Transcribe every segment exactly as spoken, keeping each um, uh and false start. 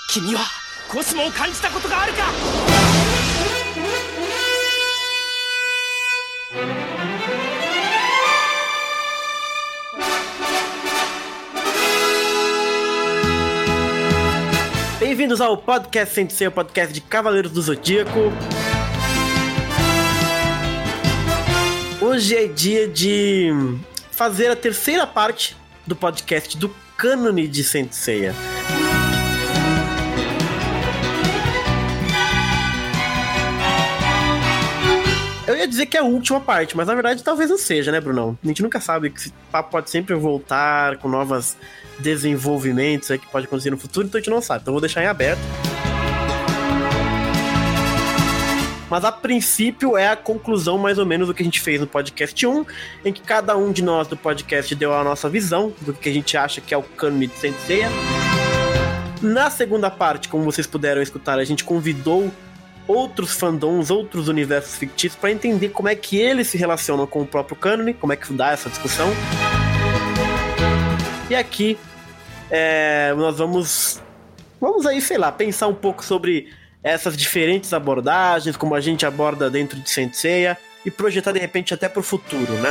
君はコスモを感じたことがあるか。 Bem-vindos ao Podcast Sensei, o podcast de Cavaleiros do Zodíaco. Hoje é dia de fazer a terceira parte do podcast do cânone de Saint Seiya. Eu ia dizer que é a última parte, mas na verdade talvez não seja, né, Brunão? A gente nunca sabe, que esse papo pode sempre voltar com novos desenvolvimentos aí que pode acontecer no futuro, então a gente não sabe, então eu vou deixar em aberto. Mas a princípio é a conclusão mais ou menos do que a gente fez no podcast um, em que cada um de nós do podcast deu a nossa visão do que a gente acha que é o cânone de Saint Seiya. Na segunda parte, como vocês puderam escutar, a gente convidou outros fandoms, outros universos fictícios para entender como é que eles se relacionam com o próprio cânone, como é que dá essa discussão. E aqui é, nós vamos vamos aí, sei lá, pensar um pouco sobre essas diferentes abordagens, como a gente aborda dentro de Saint Seiya e projetar de repente até pro futuro, né?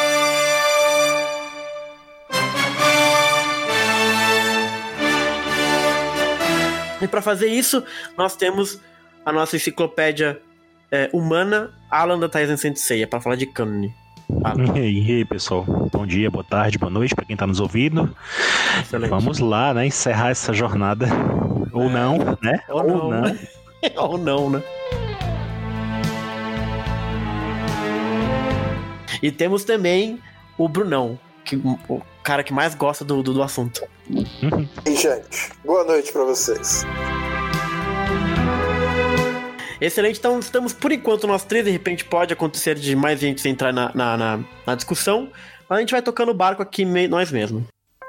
E para fazer isso, nós temos a nossa enciclopédia é, humana, Alan da Taizen Saint Seiya, para falar de cânone. E aí, e aí, pessoal? Bom dia, boa tarde, boa noite para quem tá nos ouvindo. Excelente. Vamos lá, né? Encerrar essa jornada. Ou é. não, né? Ou, Ou não. não. Né? Ou não, né? E temos também o Brunão, que, o cara que mais gosta do, do, do assunto. Uhum. E, gente, boa noite para vocês. Excelente, então estamos por enquanto nós três, de repente pode acontecer de mais gente entrar na, na, na, na discussão, mas a gente vai tocando o barco aqui me, nós mesmos.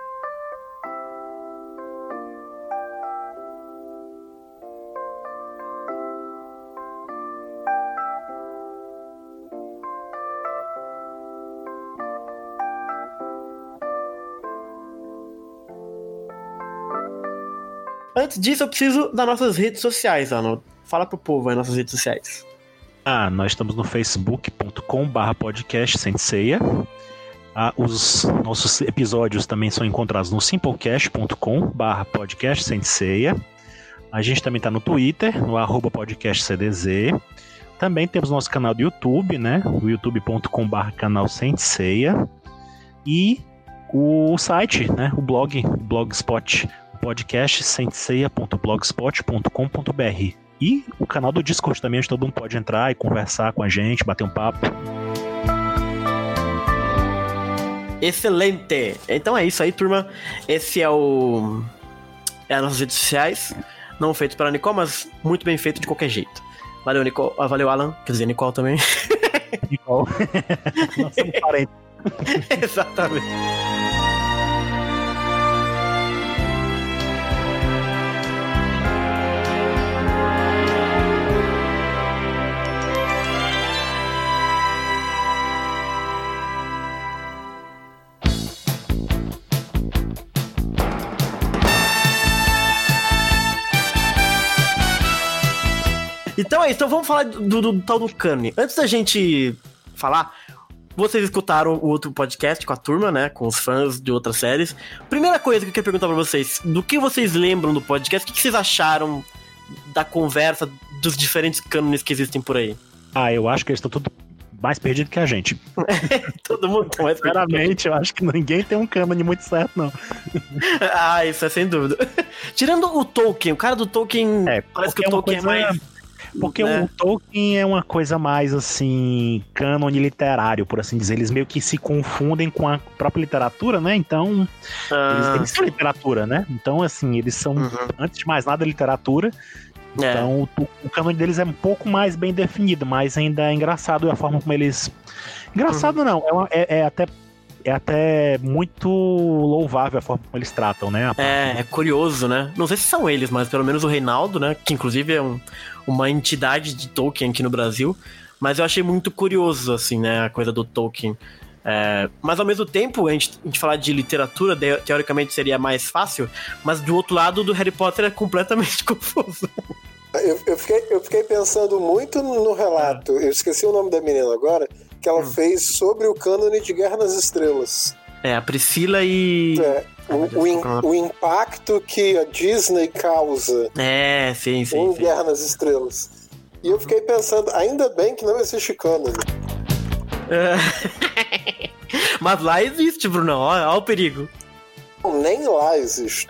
Antes disso, eu preciso das nossas redes sociais, Ana. Fala pro povo aí, nossas redes sociais. Ah, nós estamos no facebook ponto com barra podcast Saint Seiya. Ah, os nossos episódios também são encontrados no simplecast ponto com barra podcast Saint Seiya. A gente também está no Twitter, no arroba podcast C D Z. Também temos nosso canal do YouTube, né? O youtube ponto com barra canal Saint Seiya. E o site, né? O blog, o Blogspot, o podcast saint seiya ponto blogspot ponto com ponto b r. E o canal do Discord também, onde todo mundo pode entrar e conversar com a gente, bater um papo. Excelente! Então é isso aí, turma. Esse é o... É as nossas redes sociais. Não feito pela Nicole, mas muito bem feito de qualquer jeito. Valeu, Nicole. Ah, valeu, Alan. Quer dizer, Nicole também. Nicole. Nós somos parentes. Exatamente. Então é isso, então vamos falar do, do, do tal do cânone. Antes da gente falar, vocês escutaram o outro podcast com a turma, né, com os fãs de outras séries. Primeira coisa que eu quero perguntar pra vocês, do que vocês lembram do podcast, o que vocês acharam da conversa dos diferentes cânones que existem por aí? Ah, eu acho que eles estão tudo mais perdidos que a gente. Todo mundo tá mais perdido. Sinceramente, eu acho que ninguém tem um cânone muito certo, não. Ah, isso é sem dúvida. Tirando o Tolkien, o cara do Tolkien, é, parece que o Tolkien é mais... Porque né? O Tolkien é uma coisa mais, assim, cânone literário, por assim dizer. Eles meio que se confundem com a própria literatura, né? Então, ah. eles, eles são literatura, né? Então, assim, eles são, uhum. antes de mais nada, literatura. É. Então, o, o cânone deles é um pouco mais bem definido, mas ainda é engraçado a forma como eles... Engraçado uhum. não, é, uma, é, é até... É até muito louvável a forma como eles tratam, né? É, é curioso, né? Não sei se são eles, mas pelo menos o Reinaldo, né? Que inclusive é um, uma entidade de Tolkien aqui no Brasil. Mas eu achei muito curioso, assim, né? A coisa do Tolkien. É, mas ao mesmo tempo, a gente, a gente falar de literatura, de, teoricamente seria mais fácil, mas do outro lado, do Harry Potter é completamente confuso. Eu, eu, fiquei, eu fiquei pensando muito no relato, eu esqueci o nome da menina agora, que ela hum. fez sobre o cânone de Guerra nas Estrelas. É, a Priscila e... É, o, o, in, o impacto que a Disney causa é, sim, sim, em sim. Guerra nas Estrelas. E eu fiquei pensando, ainda bem que não existe cânone. Mas lá existe, Bruno. Olha, olha o perigo. Nem lá existe.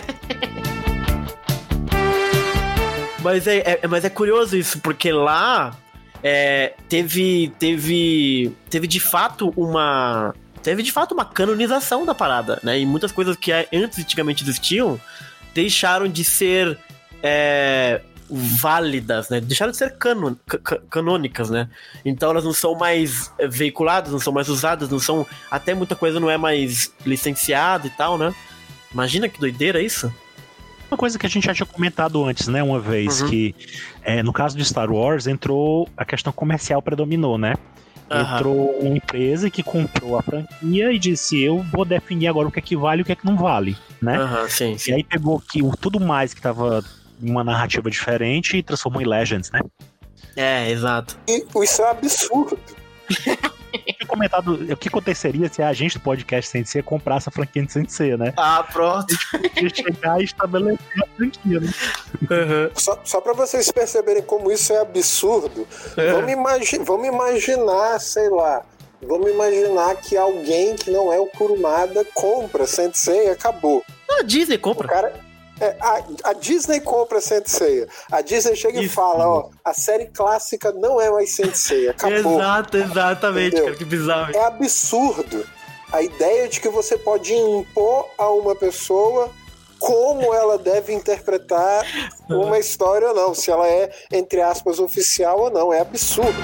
mas, é, é, mas é curioso isso, porque lá é, teve, teve, teve de fato uma... Teve de fato uma canonização da parada, né? E muitas coisas que antes antigamente existiam deixaram de ser... É, válidas, né? Deixaram de ser canon, ca- canônicas, né? Então elas não são mais veiculadas, não são mais usadas, não são... Até muita coisa não é mais licenciada e tal, né? Imagina que doideira isso. Uma coisa que a gente já tinha comentado antes, né? Uma vez, uhum. que é, no caso de Star Wars, entrou... A questão comercial predominou, né? Uhum. Entrou uma empresa que comprou a franquia e disse, eu vou definir agora o que é que vale e o que é que não vale, né? Uhum, sim, sim. E aí pegou que o, tudo mais que tava... uma narrativa diferente e transformou em Legends, né? É, exato. E isso é absurdo. Eu comentado o que aconteceria se a gente do podcast Sensei comprasse a franquia de Sensei, né? Ah, pronto. A gente podia chegar e estabelecer a franquia, né? Uhum. Só, só pra vocês perceberem como isso é absurdo, uhum. vamos, imagi- vamos imaginar, sei lá, vamos imaginar que alguém que não é o Kurumada compra Sensei e acabou. Ah, a Disney compra. O cara... É, a, a Disney compra Sensei. A Disney chega Isso. e fala, ó, a série clássica não é mais Sensei, acabou. Exato, exatamente, Entendeu? cara, que bizarro. É absurdo a ideia de que você pode impor a uma pessoa como ela deve interpretar uma história ou não, se ela é, entre aspas, oficial ou não, é absurdo.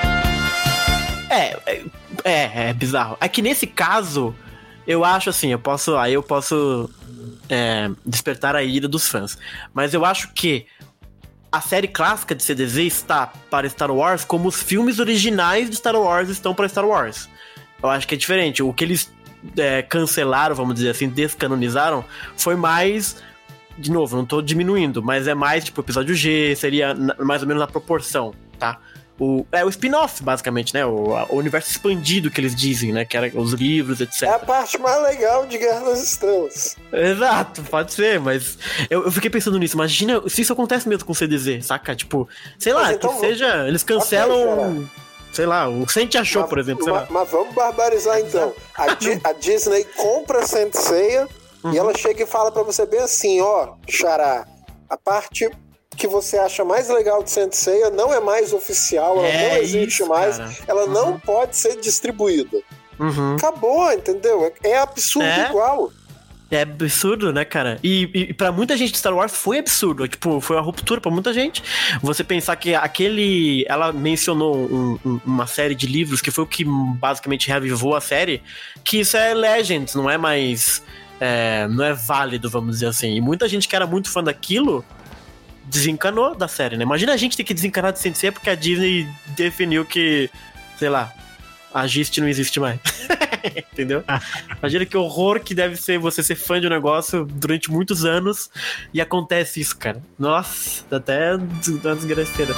É, é, é bizarro. É que nesse caso, eu acho assim, eu posso, aí eu posso... É, despertar a ira dos fãs. Mas eu acho que a série clássica de C D Z está para Star Wars como os filmes originais de Star Wars estão para Star Wars. Eu acho que é diferente. O que eles é, cancelaram, vamos dizer assim, descanonizaram, foi mais... De novo, não tô diminuindo, mas é mais tipo episódio G, seria mais ou menos na proporção, tá? O, é o spin-off, basicamente, né? O, o universo expandido que eles dizem, né? Que era os livros, etcétera. É a parte mais legal de Guerra nas Estrelas. Exato, pode ser, mas eu, eu fiquei pensando nisso. Imagina se isso acontece mesmo com o C D Z, saca? Tipo, sei lá, então, que seja... Eles cancelam... Okay, sei lá, o Sente Achou, mas, por exemplo. Sei mas, lá. mas vamos barbarizar, então. A, Di, a Disney compra a Sensei uhum. e ela chega e fala pra você bem assim, ó, Xará, a parte... que você acha mais legal de Sensei não é mais oficial, ela é não existe isso, mais, cara. ela uhum. não pode ser distribuída. Uhum. Acabou, entendeu? É, é absurdo é? igual. É absurdo, né, cara? E, e pra muita gente de Star Wars foi absurdo. Tipo, foi uma ruptura pra muita gente. Você pensar que aquele... Ela mencionou um, um, uma série de livros que foi o que basicamente reavivou a série, que isso é Legends, não é mais... É, não é válido, vamos dizer assim. E muita gente que era muito fã daquilo desencanou da série, né? Imagina a gente ter que desencanar de Sensei porque a Disney definiu que, sei lá, a Gist não existe mais. Entendeu? Imagina que horror que deve ser você ser fã de um negócio durante muitos anos e acontece isso, cara. Nossa, dá até uma desgraceira.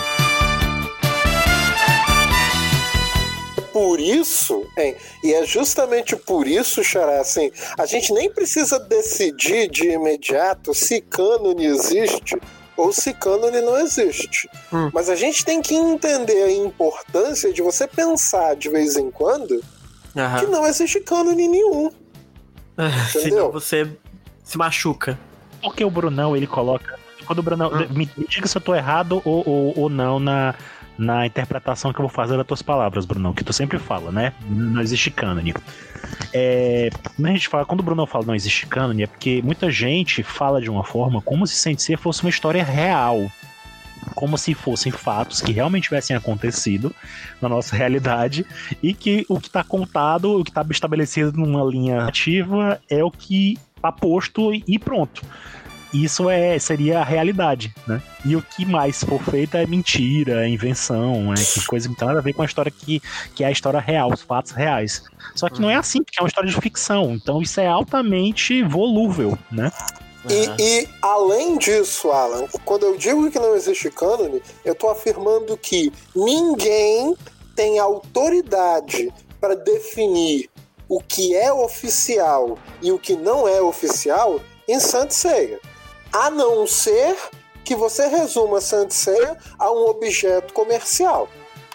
Por isso, hein, e é justamente por isso, Xará, assim, a gente nem precisa decidir de imediato se cânone existe ou se cânone não existe. Hum. Mas a gente tem que entender a importância de você pensar de vez em quando uhum. que não existe cânone nenhum. Ah, senão você se machuca. Porque o Brunão, ele coloca... Quando o Brunão... Hum. Me, me diga se eu tô errado ou, ou, ou não na, na interpretação que eu vou fazer das tuas palavras, Brunão, que tu sempre fala, né? Não existe cânone. É, quando a gente fala, quando o Bruno fala não existe cânone, é porque muita gente fala de uma forma como se Sensei fosse uma história real, como se fossem fatos que realmente tivessem acontecido na nossa realidade e que o que está contado, o que está estabelecido numa linha ativa é o que está posto e pronto. isso é, seria a realidade, né? E o que mais for feito é mentira, é invenção, é que coisa que não tem nada a ver com a história que, que é a história real, os fatos reais. Só que não é assim, porque é uma história de ficção, então isso é altamente volúvel, né? E, Uhum. e, além disso, Alan, quando eu digo que não existe cânone, eu tô afirmando que ninguém tem autoridade para definir o que é oficial e o que não é oficial em Saint Seiya. A não ser que você resuma Saint Seiya a um objeto comercial.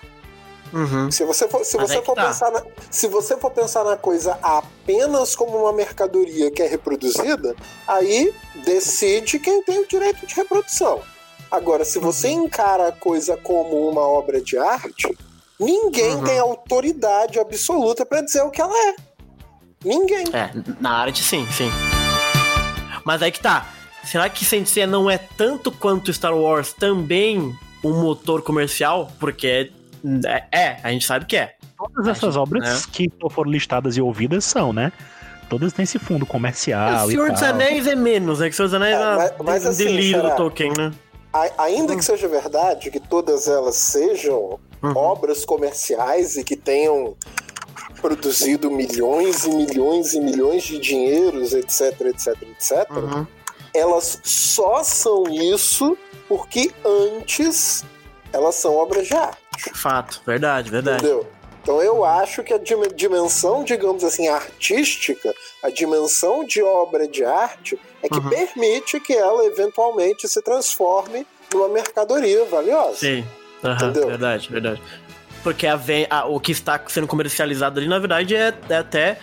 Uhum. Se você for, se Mas você é que for tá. pensar na, se você for pensar na coisa apenas como uma mercadoria que é reproduzida, aí decide quem tem o direito de reprodução. Agora, se você Uhum. encara a coisa como uma obra de arte, ninguém Uhum. tem autoridade absoluta para dizer o que ela é. Ninguém. É, na arte sim, sim. Mas aí que tá. Será que Saint Seiya não é tanto quanto Star Wars também um motor comercial? Porque é, é a gente sabe que é. Todas essas obras né? que foram listadas e ouvidas são, né? Todas têm esse fundo comercial o e Senhor tal. dos Anéis é menos, é que o Senhor dos Anéis É, é, mas- mas um assim, delírio será? do Tolkien, né? A- ainda que seja verdade que todas elas sejam Uhum. obras comerciais e que tenham produzido milhões e milhões e milhões de dinheiros, etc, etc, etc, Uhum. elas só são isso porque antes elas são obras de arte, Fato, verdade, verdade. entendeu? Então eu acho que a dim- dimensão, digamos assim, artística, a dimensão de obra de arte é que Uhum. permite que ela eventualmente se transforme numa mercadoria valiosa. Sim, aham, Entendeu? verdade, verdade. Porque a ven- a- o que está sendo comercializado ali, na verdade, é, é até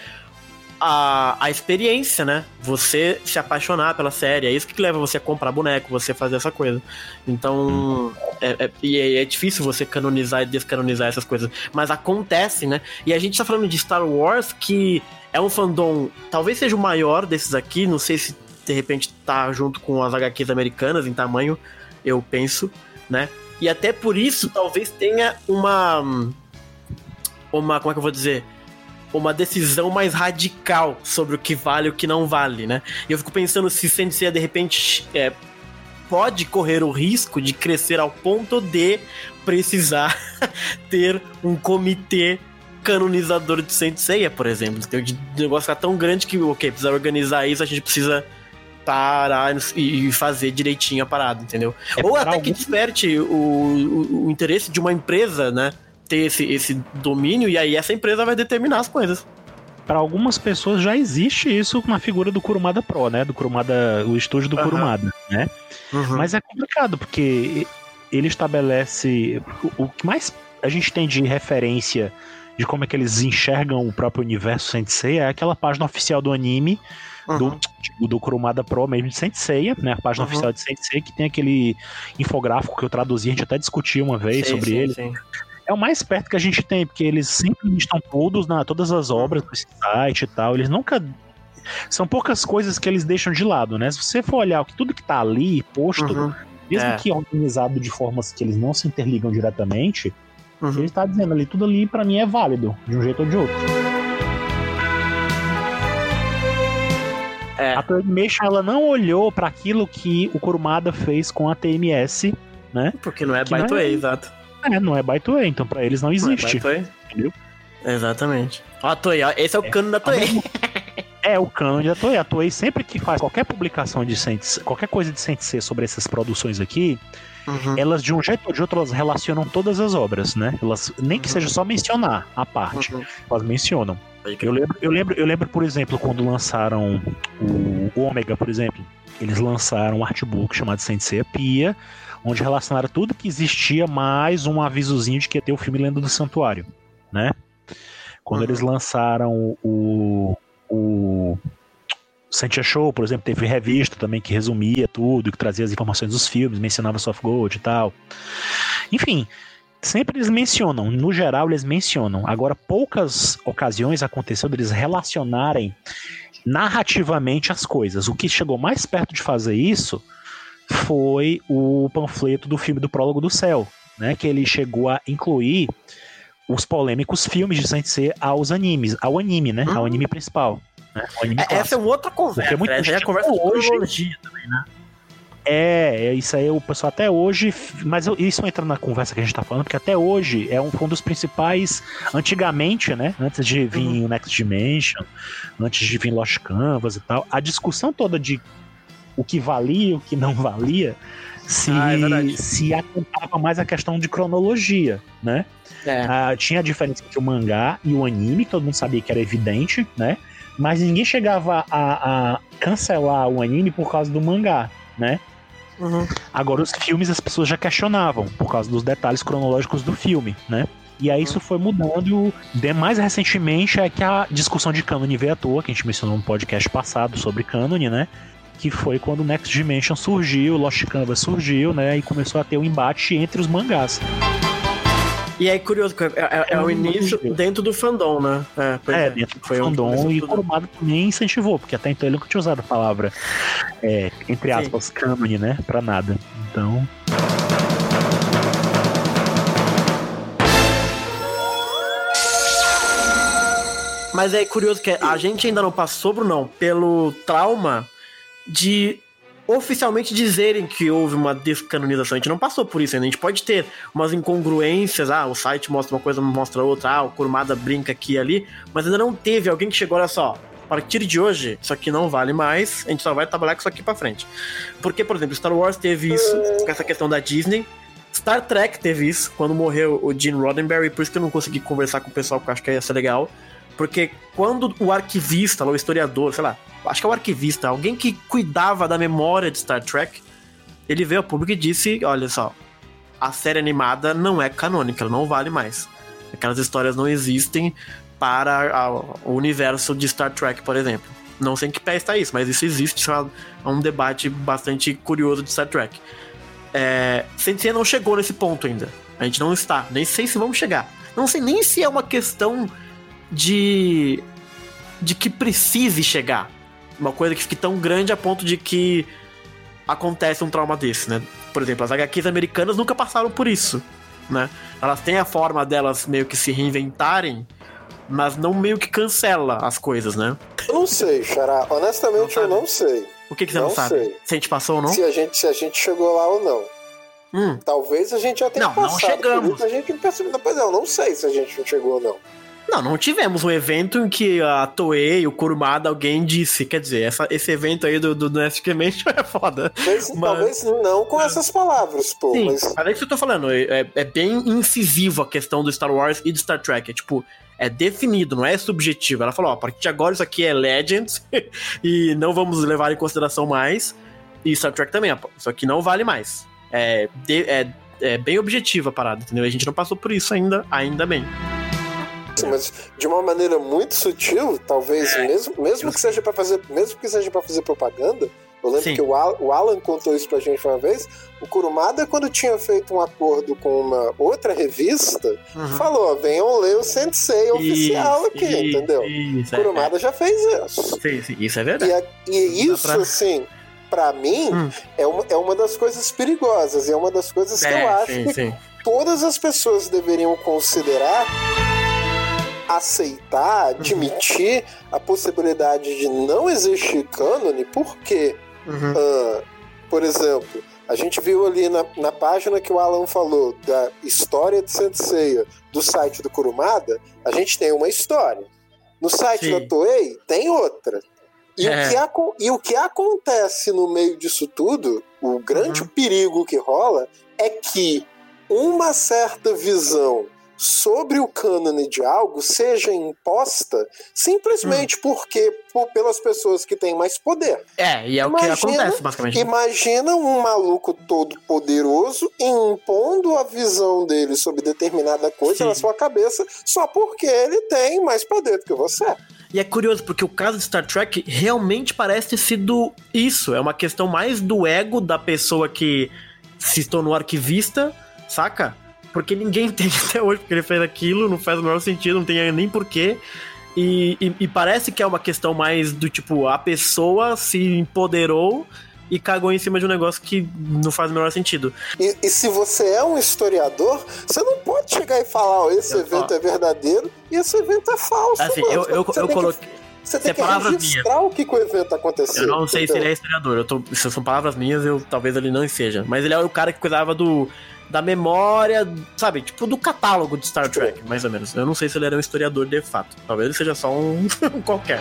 a, a experiência, né? Você se apaixonar pela série. É isso que leva você a comprar boneco, você fazer essa coisa. Então, é, é, e é, é difícil você canonizar e descanonizar essas coisas. Mas acontece, né? E a gente tá falando de Star Wars, que é um fandom, talvez seja o maior desses aqui. Não sei se de repente tá junto com as H Qs americanas em tamanho, eu penso, né? E até por isso, talvez tenha uma. Uma. Como é que eu vou dizer? Uma decisão mais radical sobre o que vale e o que não vale, né? E eu fico pensando se Saint Seiya, de repente, é, pode correr o risco de crescer ao ponto de precisar ter um comitê canonizador de Saint Seiya, por exemplo. Tem um negócio ficar tão grande que, ok, precisa organizar isso, a gente precisa parar e fazer direitinho a parada, entendeu? É Ou para até algum- que desperte o, o, o interesse de uma empresa, né? Ter esse, esse domínio, e aí essa empresa vai determinar as coisas. Para algumas pessoas já existe isso na figura do Kurumada Pro, né? Do Kurumada, o estúdio do Aham. Kurumada, né? Uhum. Mas é complicado, porque ele estabelece... O o que mais a gente tem de referência de como é que eles enxergam o próprio universo Saint Seiya é aquela página oficial do anime, Uhum. do, tipo, do Kurumada Pro mesmo de Saint Seiya, né? A página Uhum. oficial de Saint Seiya, que tem aquele infográfico que eu traduzi, a gente até discutiu uma vez Sim, sobre sim, ele. sim. É o mais perto que a gente tem, porque eles sempre listam todos na todas as obras do site e tal. Eles nunca. São poucas coisas que eles deixam de lado, né? Se você for olhar o que tudo que tá ali posto, Uhum. mesmo É. que organizado de formas que eles não se interligam diretamente, Uhum. ele tá dizendo ali, tudo ali pra mim é válido, de um jeito ou de outro. É. A Toei Animation, ela não olhou pra aquilo que o Kurumada fez com a T M S, né? Porque não é Que não by é- Toei, exato. É, não é by Toei, então pra eles não Não é existe. by Toei. Entendeu? Exatamente. Ó, a Toei, ó, esse é o cano da Toei. É o canon da Toei. A Toei sempre que faz qualquer publicação de Sensei, qualquer coisa de Sensei sobre essas produções aqui, Uhum. elas de um jeito ou de outro elas relacionam todas as obras, né? Elas nem que Uhum. seja só mencionar a parte, Uhum. elas mencionam. Pode crer. Eu lembro, eu lembro, eu lembro, por exemplo, quando lançaram o, o Ômega, por exemplo, eles lançaram um artbook chamado Sensei Pia, onde relacionaram tudo que existia mais um avisozinho de que ia ter o filme Lenda do Santuário, né? Quando Uhum. eles lançaram o o Sentia Show, por exemplo, teve revista também que resumia tudo, que trazia as informações dos filmes, mencionava Soft Gold e tal. Enfim, sempre eles mencionam, no geral eles mencionam. Agora, poucas ocasiões aconteceu deles relacionarem narrativamente as coisas. O que chegou mais perto de fazer isso foi o panfleto do filme do Prólogo do Céu, né, que ele chegou a incluir os polêmicos filmes de Sensei aos animes, ao anime, né, ao anime principal. Né, ao anime É, essa é clássico. uma outra conversa. Porque muito Essa é a tempo conversa de hoje- cronologia também, né? É, isso aí o pessoal até hoje, mas isso entra na conversa que a gente tá falando, porque até hoje é um, um dos principais, antigamente, né, antes de vir uhum. o Next Dimension, antes de vir Lost Canvas e tal, a discussão toda de o que valia e o que não valia, se, ah, é se atentava mais a questão de cronologia, né? É. Ah, tinha a diferença entre o mangá e o anime, todo mundo sabia que era evidente, né? Mas ninguém chegava a, a cancelar o anime por causa do mangá, né? Uhum. Agora os filmes as pessoas já questionavam por causa dos detalhes cronológicos do filme, né? E aí isso foi mudando. De mais recentemente é que a discussão de cânone veio à toa, que a gente mencionou no podcast passado sobre cânone, né? Que foi quando o Next Dimension surgiu, Lost Canvas surgiu, né? E começou a ter um embate entre os mangás. E é curioso, é, é, é o início dentro do fandom, né? É, é, é dentro do foi fandom, e o Kurumada também incentivou, porque até então ele nunca tinha usado a palavra, é, entre aspas, cânone, né? Pra nada. Então... Mas é curioso que a gente ainda não passou, Brunão, pelo trauma de oficialmente dizerem que houve uma descanonização. A gente não passou por isso ainda. A gente pode ter umas incongruências, ah, o site mostra uma coisa, mostra outra, ah, o Kurumada brinca aqui e ali, mas ainda não teve alguém que chegou, olha só, a partir de hoje, isso aqui não vale mais, a gente só vai trabalhar com isso aqui pra frente. Porque, por exemplo, Star Wars teve isso, com essa questão da Disney, Star Trek teve isso, quando morreu o Gene Roddenberry, por isso que eu não consegui conversar com o pessoal, porque eu acho que ia ser legal, porque quando o arquivista, o historiador, sei lá, acho que é o arquivista, alguém que cuidava da memória de Star Trek, ele veio ao público e disse, olha só, a série animada não é canônica, ela não vale mais. Aquelas histórias não existem para a, o universo de Star Trek, por exemplo. Não sei em que pé está isso, mas isso existe, isso é um debate bastante curioso de Star Trek. É, Sensei não chegou nesse ponto ainda. A gente não está, nem sei se vamos chegar. Não sei nem se é uma questão de, de que precise chegar. Uma coisa que fique tão grande a ponto de que acontece um trauma desse, né? Por exemplo, as agá quês americanas nunca passaram por isso, né? Elas têm a forma delas meio que se reinventarem, mas não meio que cancela as coisas, né? Eu não sei, Xará. Honestamente, não eu não sei. O que, que você não, não sabe? Sei. Se a gente passou ou não? Se a gente, se a gente chegou lá ou não. Hum. Talvez a gente já tenha não, passado. Não, chegamos. Por isso a gente percebeu. Depois eu não sei se a gente não chegou ou não. Não, não tivemos um evento em que a Toei, o Kurumada, alguém disse, quer dizer, essa, esse evento aí do, do Next Dimension é foda. Mas, mas... Talvez não com essas palavras, pô. Sim, mas... mas é isso que eu tô falando, é, é bem incisivo a questão do Star Wars e do Star Trek, é tipo, é definido, não é subjetivo. Ela falou, ó, a partir de agora isso aqui é Legends e não vamos levar em consideração mais, e Star Trek também, isso aqui não vale mais. É, de, é, é bem objetiva a parada, entendeu? A gente não passou por isso ainda, ainda bem. Mas de uma maneira muito sutil, talvez, é, mesmo, mesmo que seja para fazer, mesmo que seja para fazer propaganda. Eu lembro Sim. que o Alan, o Alan contou isso pra gente uma vez. O Kurumada, quando tinha feito um acordo com uma outra revista, uhum. falou: venham ler o Sensei oficial isso, aqui, isso, entendeu? Isso, o Kurumada é. já fez isso. Sim, sim, isso é verdade. E, e isso, pra... assim, pra mim, hum. é, uma, é uma das coisas perigosas. E é uma das coisas é, que eu acho sim, que sim. todas as pessoas deveriam considerar. Aceitar, admitir uhum. a possibilidade de não existir cânone, porque, uhum. uh, por exemplo, a gente viu ali na, na página que o Alan falou da história de Senseiya do site do Kurumada, a gente tem uma história. No site Sim. da Toei, tem outra. E, é. o que a, e o que acontece no meio disso tudo, o grande uhum. perigo que rola, é que uma certa visão sobre o cânone de algo seja imposta simplesmente hum. porque por, pelas pessoas que têm mais poder. É, e é imagina, o que acontece, basicamente. Imagina um maluco todo poderoso impondo a visão dele sobre determinada coisa Sim. na sua cabeça só porque ele tem mais poder do que você. E é curioso, porque o caso de Star Trek realmente parece ter sido isso. É uma questão mais do ego da pessoa que se tornou arquivista, saca? Porque ninguém entende até hoje porque ele fez aquilo, não faz o menor sentido, não tem nem porquê. E, e, e parece que é uma questão mais do tipo, a pessoa se empoderou e cagou em cima de um negócio que não faz o menor sentido. E, e se você é um historiador, você não pode chegar e falar, ó, esse eu, evento ó, é verdadeiro e esse evento é falso. Assim, mano. eu, eu, eu coloquei... Que... Você tem é que palavras registrar minhas. o que, que o evento aconteceu. Eu não sei entendeu? se ele é historiador. Eu tô, se são palavras minhas, eu, talvez ele não seja. Mas ele é o cara que cuidava do, da memória, sabe? Tipo, do catálogo de Star Trek, mais ou menos. Eu não sei se ele era um historiador de fato. Talvez ele seja só um qualquer.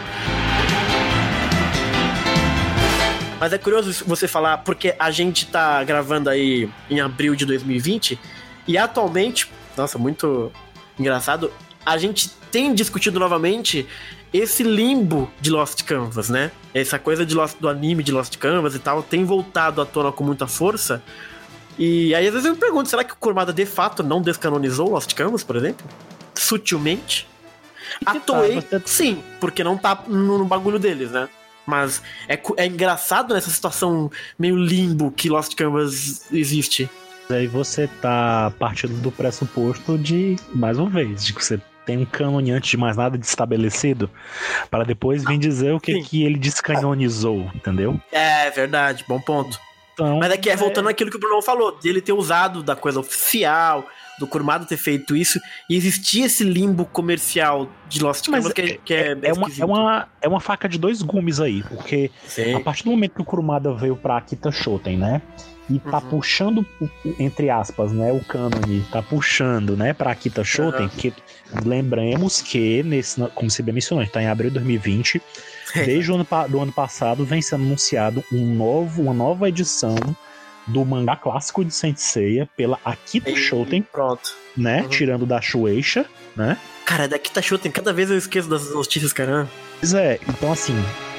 Mas é curioso você falar, porque a gente tá gravando aí em abril de dois mil e vinte, e atualmente, nossa, muito engraçado, a gente tem discutido novamente esse limbo de Lost Canvas, né? Essa coisa de Lost, do anime de Lost Canvas e tal, tem voltado à tona com muita força. E aí às vezes eu me pergunto, será que o Kurumada de fato não descanonizou Lost Canvas, por exemplo? Sutilmente? A Toei, tá, você... sim, porque não tá no, no bagulho deles, né? Mas é, é engraçado nessa situação meio limbo que Lost Canvas existe. Aí você tá partindo do pressuposto de, mais uma vez, de que você tem um cânone antes de mais nada de estabelecido, para depois vir dizer o que, que ele descanonizou, entendeu? É verdade, bom ponto. Então, Mas é que é é... voltando àquilo que o Bruno falou, dele ter usado da coisa oficial, do Kurumada ter feito isso, e existia esse limbo comercial de Lost Canvas que, é, que é, é, é, uma, é, uma, é uma faca de dois gumes aí, porque Sim. a partir do momento que o Kurumada veio pra Akita Shoten, né, e tá uhum. puxando, entre aspas, né, o cânone, tá puxando, né, pra Akita Shoten, uhum. porque lembremos que, nesse, como você bem mencionou, a gente tá em abril de dois mil e vinte, desde o ano, do ano passado vem sendo anunciado um novo, uma nova edição do mangá clássico de Saint Seiya pela Akita e, Shoten, pronto. né, uhum. tirando da Shueisha, né. Cara, da Akita Shoten, cada vez eu esqueço das notícias, caramba. Pois é, então assim,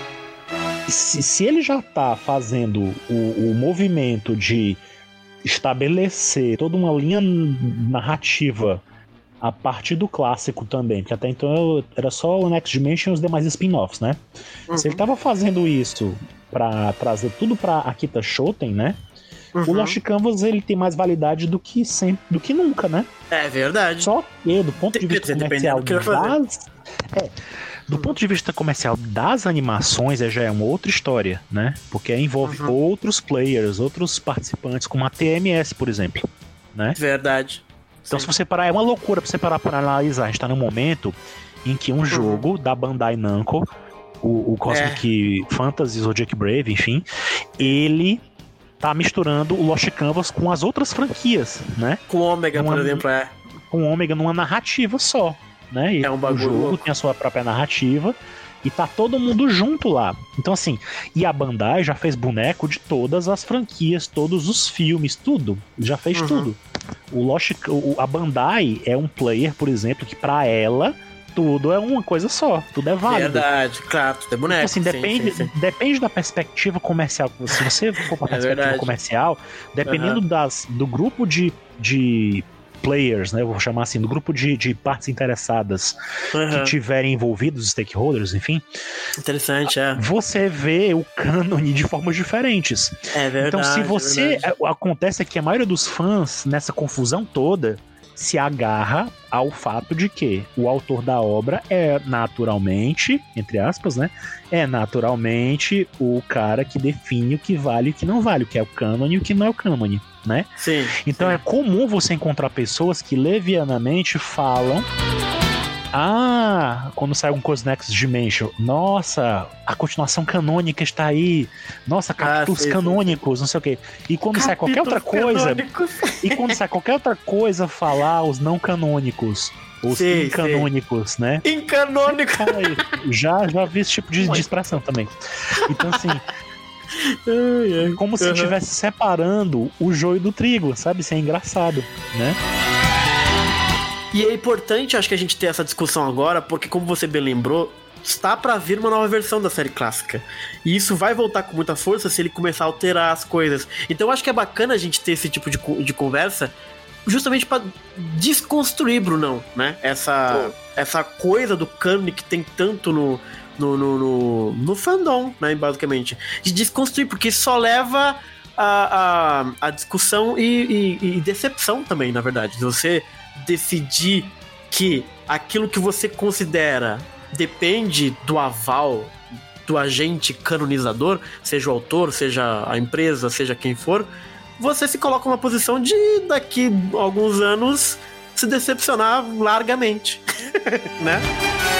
se, se ele já tá fazendo o, o movimento de estabelecer toda uma linha narrativa a partir do clássico também, porque até então eu, era só o Next Dimension e os demais spin-offs, né? Uhum. Se ele tava fazendo isso pra trazer tudo pra Akita Shoten, né? Uhum. O Lost Canvas, ele tem mais validade do que sempre, do que nunca, né? É verdade. Só que, do ponto de vista comercial das... É, do ponto de vista comercial das animações, já é uma outra história, né? Porque envolve uhum. outros players, outros participantes, como a T M S, por exemplo, né? Verdade. Então, Sim. se você parar, é uma loucura pra você parar pra analisar. A gente tá num momento em que um uhum. jogo da Bandai Namco, o, o Cosmic é. Fantasy, Zodiac Brave, enfim, ele tá misturando o Lost Canvas com as outras franquias, né? Com o Ômega, uma, por exemplo, é. Com o Ômega numa narrativa só, né? E é um bagulho o jogo louco. Tem a sua própria narrativa e tá todo mundo junto lá. Então, assim, e a Bandai já fez boneco de todas as franquias, todos os filmes, tudo. Já fez uhum. tudo. O Lost, o, a Bandai é um player, por exemplo, que pra ela tudo é uma coisa só, tudo é válido. Verdade, claro, tudo é boneco. Então, assim, sim, depende, sim, sim. depende da perspectiva comercial. Se você for pra é perspectiva verdade. comercial, dependendo uhum. das, do grupo de, de players, né, eu vou chamar assim, do grupo de, de partes interessadas uhum. que tiverem envolvidos, stakeholders, enfim. Interessante, é. Você vê o cânone de formas diferentes. É verdade. Então, se você... É acontece que a maioria dos fãs, nessa confusão toda, se agarra ao fato de que o autor da obra é naturalmente, entre aspas, né? É naturalmente o cara que define o que vale e o que não vale, o que é o cânone e o que não é o cânone, né? Sim. Então sim. é comum você encontrar pessoas que levianamente falam: ah, quando sai um Coisa Next Dimension, nossa, a continuação canônica está aí, nossa, capítulos ah, sim, canônicos, sim. não sei o quê. E quando capítulos sai qualquer outra coisa, canônicos. E quando sai qualquer outra coisa, falar os não canônicos, os sim, incanônicos, sim. né? Incanônicos! Já, já vi esse tipo de, de expressão também. Então, assim, como uhum. se estivesse separando o joio do trigo, sabe? Isso é engraçado, né? E é importante, acho que a gente ter essa discussão agora, porque como você bem lembrou, está para vir uma nova versão da série clássica. E isso vai voltar com muita força se ele começar a alterar as coisas. Então acho que é bacana a gente ter esse tipo de, de conversa, justamente para desconstruir, Brunão, né? Essa, essa coisa do cânone que tem tanto no, no, no, no, no fandom, né? Basicamente. De desconstruir, porque isso só leva a, a, a discussão e, e, e decepção também, na verdade. Se você decidir que aquilo que você considera depende do aval do agente canonizador, seja o autor, seja a empresa, seja quem for, você se coloca numa posição de daqui a alguns anos se decepcionar largamente, né?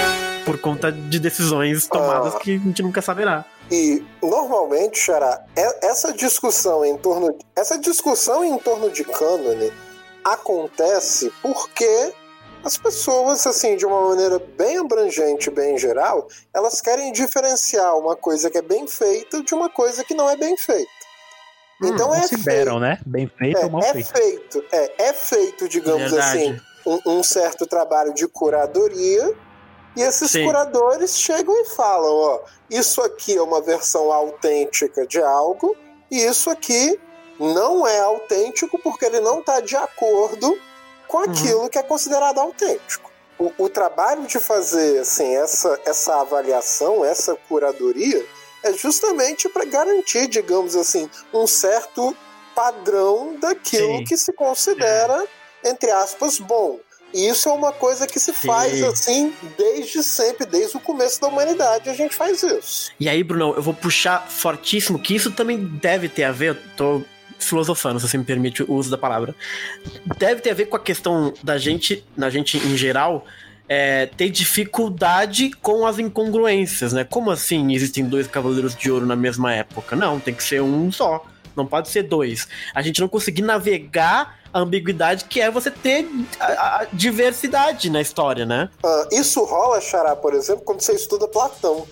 por conta de decisões tomadas ah. que a gente nunca saberá. E, normalmente, Xará, essa discussão em torno de, essa discussão em torno de cânone acontece porque as pessoas, assim, de uma maneira bem abrangente, bem geral, elas querem diferenciar uma coisa que é bem feita de uma coisa que não é bem feita. Hum, então é feito, né? Bem feito é, ou mal é feito. feito é, é feito, digamos Verdade. assim, um, um certo trabalho de curadoria. E esses Sim. curadores chegam e falam, ó, isso aqui é uma versão autêntica de algo, e isso aqui não é autêntico porque ele não está de acordo com aquilo uhum. que é considerado autêntico. O, o trabalho de fazer assim, essa, essa avaliação, essa curadoria, é justamente para garantir, digamos assim, um certo padrão daquilo Sim. que se considera, é. entre aspas, bom. E isso é uma coisa que se Sim. faz assim desde sempre, desde o começo da humanidade a gente faz isso. E aí, Bruno, eu vou puxar fortíssimo que isso também deve ter a ver, eu tô filosofando, se você me permite o uso da palavra, deve ter a ver com a questão da gente, da gente em geral, é, ter dificuldade com as incongruências, né? Como assim existem dois Cavaleiros de Ouro na mesma época? Não, tem que ser um só. Não pode ser dois. A gente não conseguir navegar a ambiguidade que é você ter a, a diversidade na história, né? Uh, isso rola, Xará, por exemplo, quando você estuda Platão.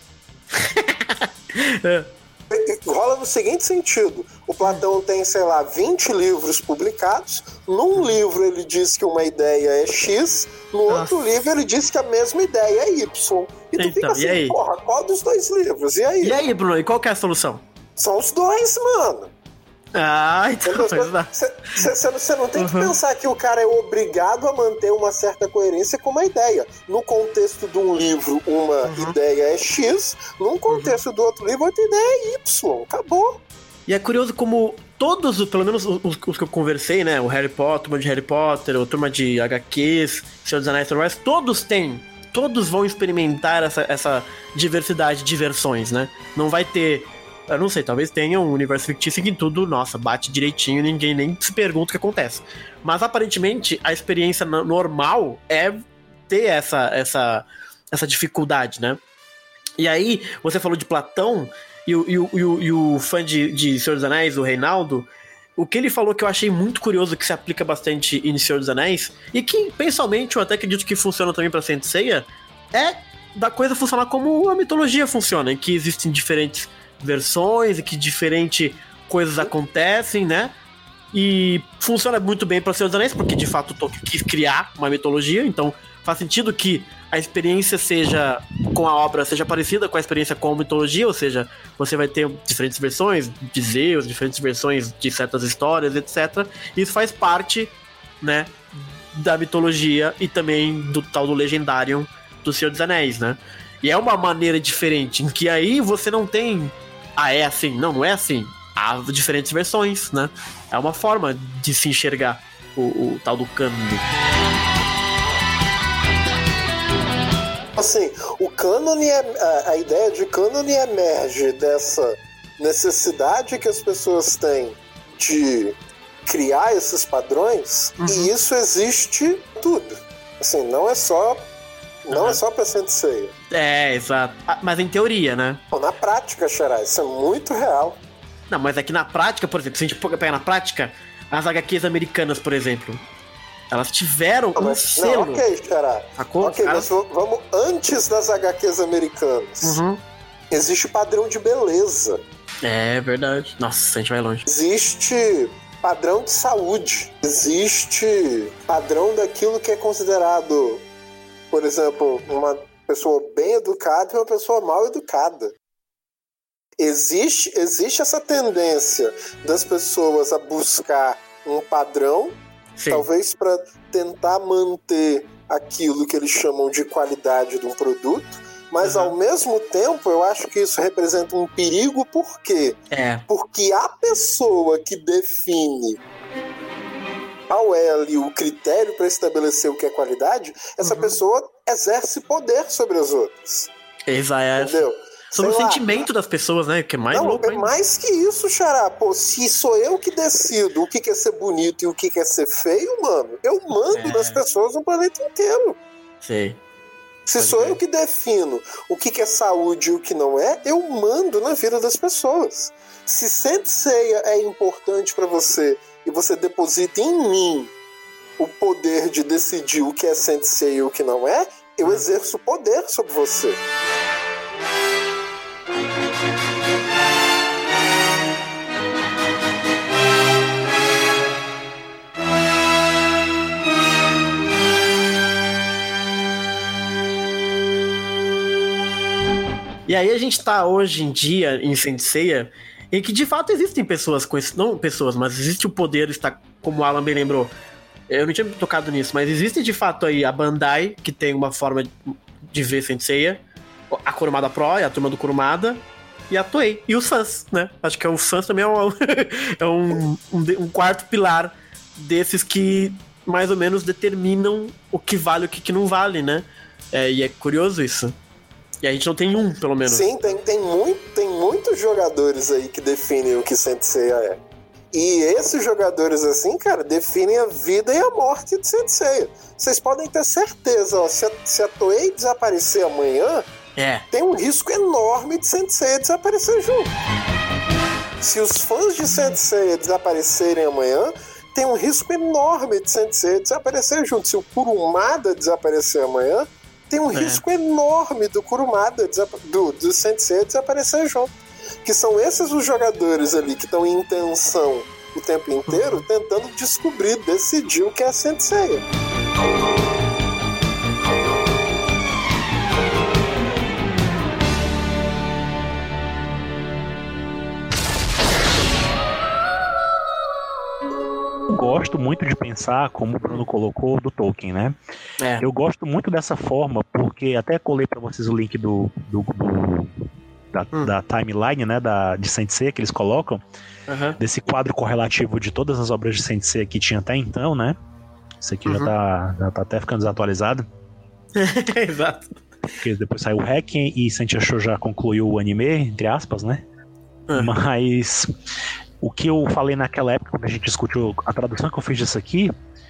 é. Rola no seguinte sentido. O Platão tem, sei lá, vinte livros publicados. Num livro ele diz que uma ideia é X, no Nossa. outro livro ele diz que a mesma ideia é Y. E tu então, fica assim, e aí? Porra, qual dos dois livros? E aí? E aí, Bruno, e qual que é a solução? São os dois, mano. Ah, então você não tem uhum. que pensar que o cara é obrigado a manter uma certa coerência com uma ideia. No contexto de um livro, uma uhum. ideia é X, num contexto uhum. do outro livro, outra ideia é Y. Acabou. E é curioso como todos, pelo menos os, os que eu conversei, né? O Harry Potter, turma de Harry Potter, a turma de H Qs, Senhor dos Anéis, mais, todos têm, todos vão experimentar essa, essa diversidade de versões, né? Não vai ter... Eu não sei, talvez tenha um universo fictício que tudo, nossa, bate direitinho, ninguém nem se pergunta o que acontece. Mas aparentemente a experiência normal é ter essa, essa, essa dificuldade, né? E aí, você falou de Platão e o, e o, e o, e o fã de, de Senhor dos Anéis, o Reinaldo, o que ele falou que eu achei muito curioso, que se aplica bastante em Senhor dos Anéis, e que, pessoalmente, eu até acredito que funciona também pra Saint Seiya, é da coisa funcionar como a mitologia funciona, em que existem diferentes versões e que diferentes coisas acontecem, né? E funciona muito bem para Senhor dos Anéis, porque de fato o Tolkien quis criar uma mitologia, então faz sentido que a experiência seja com a obra seja parecida com a experiência com a mitologia, ou seja, você vai ter diferentes versões de Zeus, diferentes versões de certas histórias, etcétera. Isso faz parte, né, da mitologia e também do tal do Legendarium do Senhor dos Anéis, né? E é uma maneira diferente, em que aí você não tem... Ah, é assim? Não, não é assim. Há diferentes versões, né? É uma forma de se enxergar o, o tal do cânone. Assim, o cânone, é, a, a ideia de cânone emerge dessa necessidade que as pessoas têm de criar esses padrões, uhum. e isso existe tudo. Assim, não é só... Não uhum. é só pra Saint Seiya. É, exato. Mas em teoria, né? Bom, na prática, Xará, isso é muito real. Não, mas aqui na prática, por exemplo, se a gente pegar na prática, as H Qs americanas, por exemplo, elas tiveram não, um mas, selo. Não, ok, Xará. Sacou? Ok, caras... mas vamos antes das H Qs americanas. Uhum. Existe padrão de beleza. É verdade. Nossa, a gente vai longe. Existe... padrão de saúde. Existe padrão daquilo que é considerado... Por exemplo, uma pessoa bem educada e uma pessoa mal educada. Existe, existe essa tendência das pessoas a buscar um padrão, Sim. talvez para tentar manter aquilo que eles chamam de qualidade de um produto, mas uhum. ao mesmo tempo eu acho que isso representa um perigo, por quê? É. Porque a pessoa que define qual é ali o critério para estabelecer o que é qualidade, essa uhum. pessoa exerce poder sobre as outras. Exato. Entendeu? Sobre Sei o lá. sentimento das pessoas, né? Que é mais Não, louco é ainda. mais que isso, Xará. Pô, se sou eu que decido o que quer ser bonito e o que quer ser feio, mano, eu mando É. nas pessoas no planeta inteiro. Sei. Se sou eu que defino o que é saúde e o que não é, eu mando na vida das pessoas. Se Saint Seiya é importante para você e você deposita em mim o poder de decidir o que é Saint Seiya e o que não é, eu exerço poder sobre você. E aí a gente tá hoje em dia em Saint Seiya, em que de fato existem pessoas com esse... Não pessoas, mas existe o poder, está, como o Alan bem lembrou. Eu não tinha tocado nisso, mas existe de fato aí a Bandai, que tem uma forma de ver Saint Seiya, a Kurumada Pro, a turma do Kurumada, e a Toei. E os fãs, né? Acho que os fãs também é um, é um, um, um quarto pilar desses que mais ou menos determinam o que vale e o que, que não vale, né? É, e é curioso isso. E a gente não tem um, pelo menos. Sim, tem, tem, muito, tem muitos jogadores aí que definem o que Saint Seiya é. E esses jogadores, assim, cara, definem a vida e a morte de Saint Seiya. Vocês podem ter certeza, ó, se a, se a Toei desaparecer amanhã, é. tem um risco enorme de Saint Seiya desaparecer junto. Se os fãs de Saint Seiya desaparecerem amanhã, tem um risco enorme de Saint Seiya desaparecer junto. Se o Kurumada desaparecer amanhã, tem um é. risco enorme do Kurumada, do, do Saint Seiya desaparecer junto. Que são esses os jogadores ali que estão em tensão o tempo inteiro, tentando descobrir, decidir o que é Saint Seiya. Gosto muito de pensar, como o Bruno colocou, do Tolkien, né? É. Eu gosto muito dessa forma, porque até colei pra vocês o link do, do, do da, hum. da timeline, né, da, de Saint Seiya que eles colocam, uhum. desse quadro correlativo de todas as obras de Saint Seiya que tinha até então, né? Isso aqui uhum. já, tá, já tá até ficando desatualizado. Exato. Porque depois saiu o Hacking e Saint Seiya já concluiu o anime, entre aspas, né? Uhum. Mas... o que eu falei naquela época, quando a gente discutiu a tradução que eu fiz disso aqui,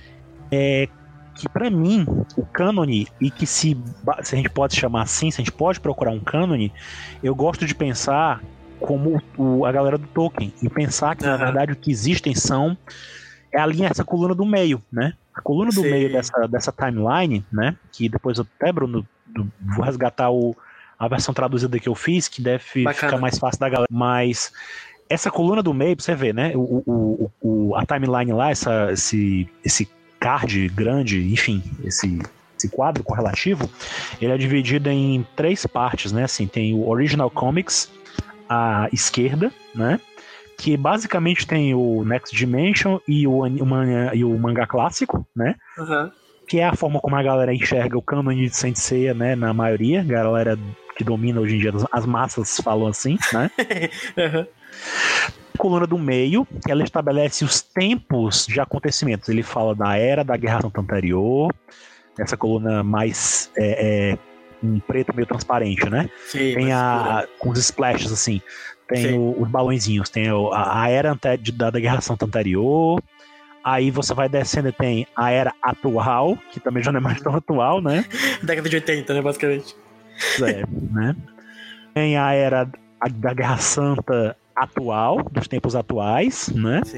é que pra mim, o cânone, e que se, se a gente pode chamar assim, se a gente pode procurar um cânone, eu gosto de pensar como o, a galera do Tolkien, e pensar que, uhum. na verdade, o que existem são, é a linha, essa coluna do meio, né? A coluna do Sim. meio dessa, dessa timeline, né? Que depois eu até, Bruno, vou resgatar o, a versão traduzida que eu fiz, que deve Bacana. Ficar mais fácil da galera, mas... essa coluna do meio, pra você ver, né? O, o, o, a timeline lá, essa, esse, esse card grande, enfim, esse, esse quadro correlativo, ele é dividido em três partes, né? Assim, tem o Original Comics à esquerda, né? Que basicamente tem o Next Dimension e o, o, manga, e o mangá clássico, né? Uhum. Que é a forma como a galera enxerga o cânone de Saint Seiya, né? Na maioria, a galera que domina hoje em dia, as massas falam assim, né? Uhum. Coluna do meio, ela estabelece os tempos de acontecimentos. Ele fala da era da Guerra Santa anterior, essa coluna mais é, é, um preto meio transparente, né? Sim, tem a, com os splashes assim, tem o, os balõezinhos, tem a, a era ante, da, da Guerra Santa anterior. Aí você vai descendo e tem a era atual, que também já não é mais tão atual, né? Década de oitenta, né, basicamente. É, né? Tem a era da Guerra Santa atual, dos tempos atuais, né? Sim.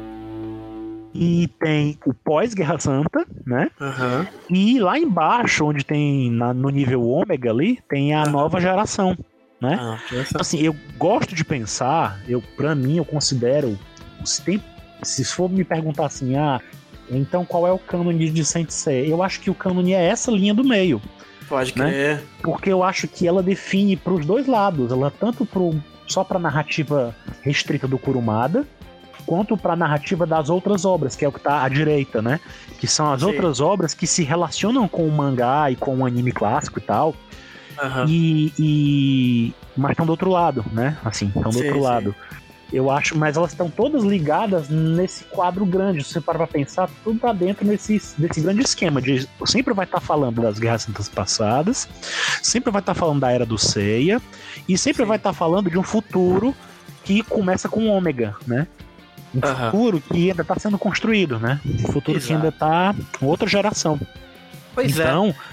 E tem o pós-Guerra Santa, né? Uhum. E lá embaixo, onde tem na, no nível ômega ali, tem a uhum. nova geração, né? Ah, então, assim, eu gosto de pensar, eu, pra mim, eu considero, se, tem, se for me perguntar assim, ah, então qual é o cânone de Saint Seiya? Eu acho que o cânone é essa linha do meio. Pode crer. Né? Porque eu acho que ela define pros dois lados, ela tanto pro só para a narrativa restrita do Kurumada, quanto para a narrativa das outras obras, que é o que está à direita, né? Que são as Sim. outras obras que se relacionam com o mangá e com o anime clássico e tal, uhum. e, e... mas estão do outro lado, né? Assim, estão do sim, outro sim. lado. Eu acho, mas elas estão todas ligadas nesse quadro grande. Se você parar pra pensar, tudo tá dentro desse, desse grande esquema de sempre vai estar tá falando das Guerras Santas passadas, sempre vai estar tá falando da Era do Seiya, e sempre Sim. vai estar tá falando de um futuro que começa com Ômega, né? Um uhum. futuro que ainda está sendo construído, né? Um futuro Exato. Que ainda está com outra geração. Pois então, é.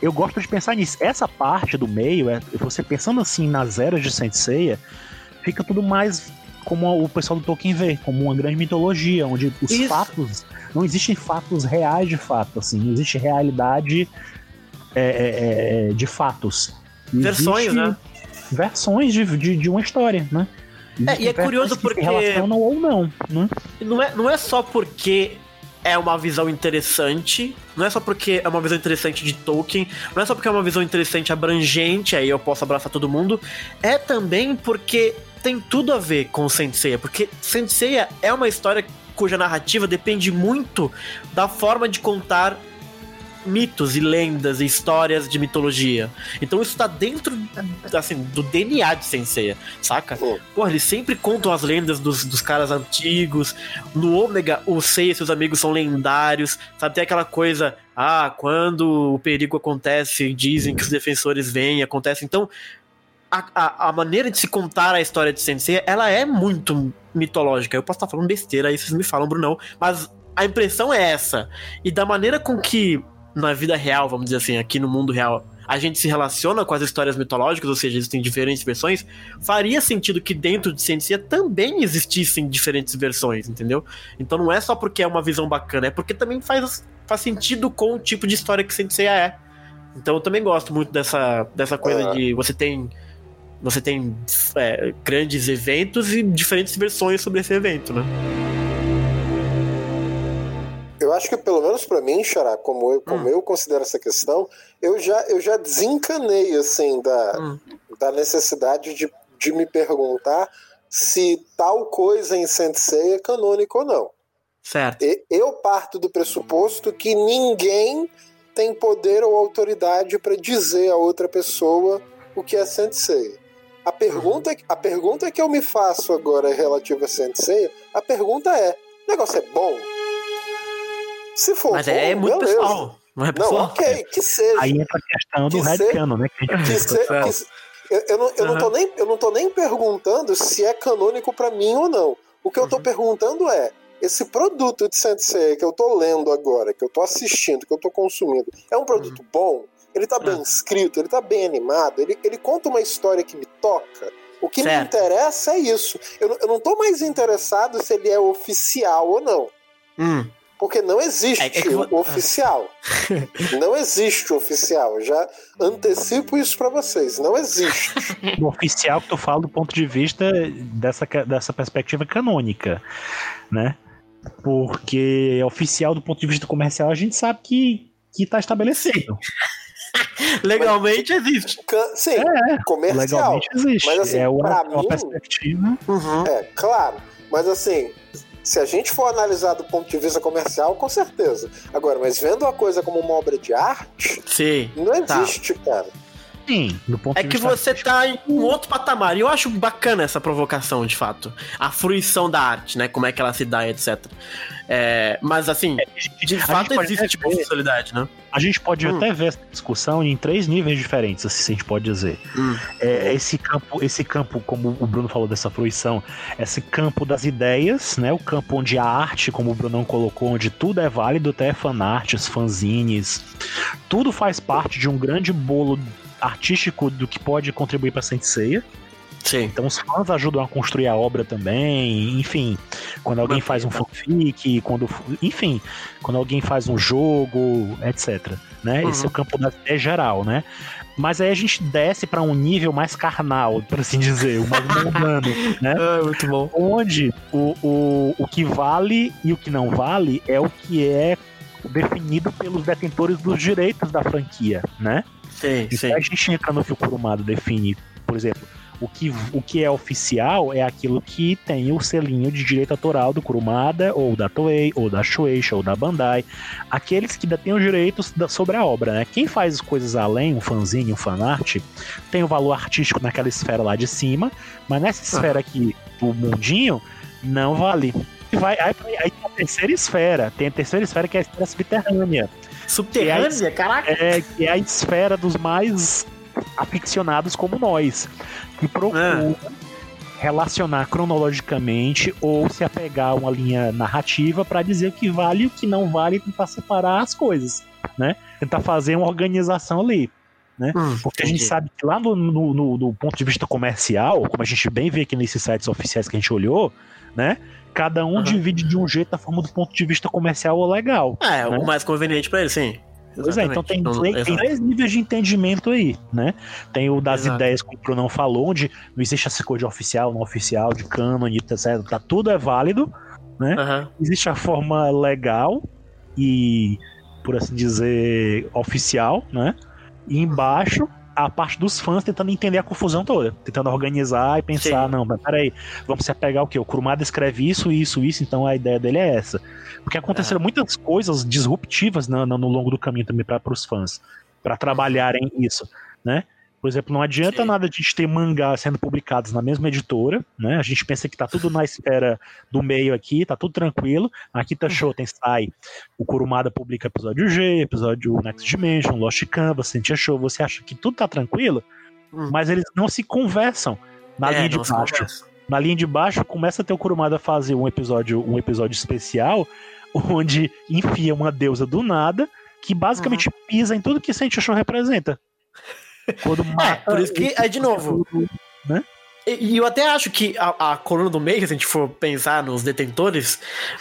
eu gosto de pensar nisso. Essa parte do meio, é, você pensando assim nas eras de Saint Seiya, fica tudo mais como o pessoal do Tolkien vê, como uma grande mitologia, onde os Isso. fatos, não existem fatos reais de fato, assim, não existe realidade é, é, é, de fatos. Versões, né? Versões de, de, de uma história, né? É, e é curioso porque... se relacionam ou não, né? Não é, não é só porque é uma visão interessante, não é só porque é uma visão interessante de Tolkien, não é só porque é uma visão interessante abrangente, aí eu posso abraçar todo mundo, é também porque tem tudo a ver com Saint Seiya, porque Saint Seiya é uma história cuja narrativa depende muito da forma de contar mitos e lendas e histórias de mitologia. Então isso tá dentro, assim, do D N A de Saint Seiya, saca? Oh. Porra, eles sempre contam as lendas dos, dos caras antigos. No Ômega, o Seiya e seus amigos são lendários, sabe? Tem aquela coisa, ah, quando o perigo acontece, dizem que os defensores vêm, acontece. Então, a, a, a maneira de se contar a história de Saint Seiya, ela é muito mitológica. Eu posso estar falando besteira, aí vocês me falam, Brunão, mas a impressão é essa. E da maneira com que na vida real, vamos dizer assim, aqui no mundo real, a gente se relaciona com as histórias mitológicas, ou seja, existem diferentes versões, faria sentido que dentro de Saint Seiya também existissem diferentes versões, entendeu? Então não é só porque é uma visão bacana, é porque também faz, faz sentido com o tipo de história que Saint Seiya é. Então eu também gosto muito dessa, dessa coisa é. de você tem, você tem é, grandes eventos e diferentes versões sobre esse evento, né? Eu acho que, pelo menos pra mim, Xará, como, eu, como hum. eu considero essa questão, eu já, eu já desencanei, assim, da, hum. da necessidade de, de me perguntar se tal coisa em Saint Seiya é canônico ou não. Certo. E, eu parto do pressuposto que ninguém tem poder ou autoridade para dizer a outra pessoa o que é Saint Seiya. A pergunta, a pergunta que eu me faço agora relativa a Saint Seiya, a pergunta é, o negócio é bom? Se for Mas bom, é muito beleza. pessoal. Não é pessoal? Não, ok, que seja. Aí entra a questão do headcanon, né? Que que se, que, eu, eu, não, eu, uhum. não tô nem, eu não tô nem perguntando se é canônico pra mim ou não. O que eu tô uhum. perguntando é, esse produto de Saint Seiya que eu tô lendo agora, que eu tô assistindo, que eu tô consumindo, é um produto uhum. bom? Ele tá bem uhum. escrito? Ele tá bem animado? Ele, ele conta uma história que me toca? O que certo. me interessa é isso. Eu, eu não tô mais interessado se ele é oficial ou não. Hum. Porque não existe é, é que... o oficial. Não existe o oficial. Eu já antecipo isso pra vocês. Não existe. O oficial que tu fala do ponto de vista dessa, dessa perspectiva canônica, né? Porque oficial do ponto de vista comercial a gente sabe que, que tá estabelecido. Legalmente mas, existe. Sim, é, comercial. Legalmente existe. Mas assim, é uma, pra uma mim, perspectiva. Uhum. É, claro. Mas assim... Se a gente for analisar do ponto de vista comercial, com certeza. Agora, mas vendo a coisa como uma obra de arte, Sim, não existe, tá. cara. Sim, do ponto é de que vista você artístico. Tá em um outro patamar. E eu acho bacana essa provocação, de fato. A fruição da arte, né? Como é que ela se dá, etcétera. É, mas, assim, de a fato existe tipo de oficialidade, né? A gente pode hum. até ver essa discussão em três níveis diferentes, assim, a gente pode dizer. Hum. É, esse, campo, esse campo, como o Bruno falou dessa fruição, esse campo das ideias, né? O campo onde a arte, como o Brunão colocou, onde tudo é válido, até fanarts, fanzines, tudo faz parte de um grande bolo artístico do que pode contribuir para Saint Seiya. Sim. Então os fãs ajudam a construir a obra também, enfim, quando alguém Mas, faz um fanfic, quando, enfim, quando alguém faz um jogo, etcétera. Né? Uhum. Esse é o campo da ideia geral, né? Mas aí a gente desce para um nível mais carnal, por assim dizer, o mais mundano, né? Ah, muito bom. Onde o, o, o que vale e o que não vale é o que é definido pelos detentores dos direitos da franquia, né? Sim, então sim. A gente entra no que o Kurumada define, por exemplo, o que, o que é oficial é aquilo que tem o selinho de direito autoral do Kurumada, ou da Toei, ou da Shueisha, ou da Bandai, aqueles que detêm os direitos da, sobre a obra, né? Quem faz as coisas além, um fanzine, um fanart, tem o valor artístico naquela esfera lá de cima, mas nessa esfera aqui, o mundinho, não vale. Vai, aí, aí tem a terceira esfera, tem a terceira esfera que é a esfera subterrânea. Subterrânea? Que é a, Caraca! É, que é a esfera dos mais aficionados como nós, que procuram ah. relacionar cronologicamente ou se apegar a uma linha narrativa para dizer o que vale e o que não vale e tentar separar as coisas, né? Tentar fazer uma organização ali. Né? Hum, Porque entendi. a gente sabe que lá no, no, no, no ponto de vista comercial, como a gente bem vê aqui nesses sites oficiais que a gente olhou, né? Cada um Uhum. divide de um jeito da forma do ponto de vista comercial ou legal. É, né? o mais conveniente pra ele, sim. Pois é, então tem, Não- tem, tem exato. três níveis de entendimento aí, né? Tem o das Exato. ideias que o Bruno não falou, onde não existe essa coisa de oficial, não oficial, de cânone, etcétera. Tá, tudo é válido, né? Aham. Existe a forma legal e, por assim dizer, oficial, né? E embaixo, a parte dos fãs tentando entender a confusão toda, tentando organizar e pensar, Sim. não, mas peraí, vamos se apegar ao quê? O Kurumada escreve isso, isso, isso, então a ideia dele é essa. Porque aconteceram Aham. muitas coisas disruptivas no, no, no longo do caminho também para os fãs, para trabalharem isso, né? Por exemplo, não adianta Sim. nada a gente ter mangá sendo publicados na mesma editora, né? A gente pensa que tá tudo na esfera do meio aqui, tá tudo tranquilo. Aqui tá Shoten, sai. O Kurumada publica episódio G, episódio Next Dimension, Lost Canvas, Sentia Show. Você acha que tudo tá tranquilo, Hum. mas eles não se conversam na É, linha de não se baixo. conversa. Na linha de baixo, começa a ter o Kurumada fazer um episódio, um episódio especial, onde enfia uma deusa do nada, que basicamente Uhum. pisa em tudo que Sentia Show representa. Quando É, mata. por isso que, é de novo. Né? E, e eu até acho que a, a coluna do meio, se a gente for pensar nos detentores,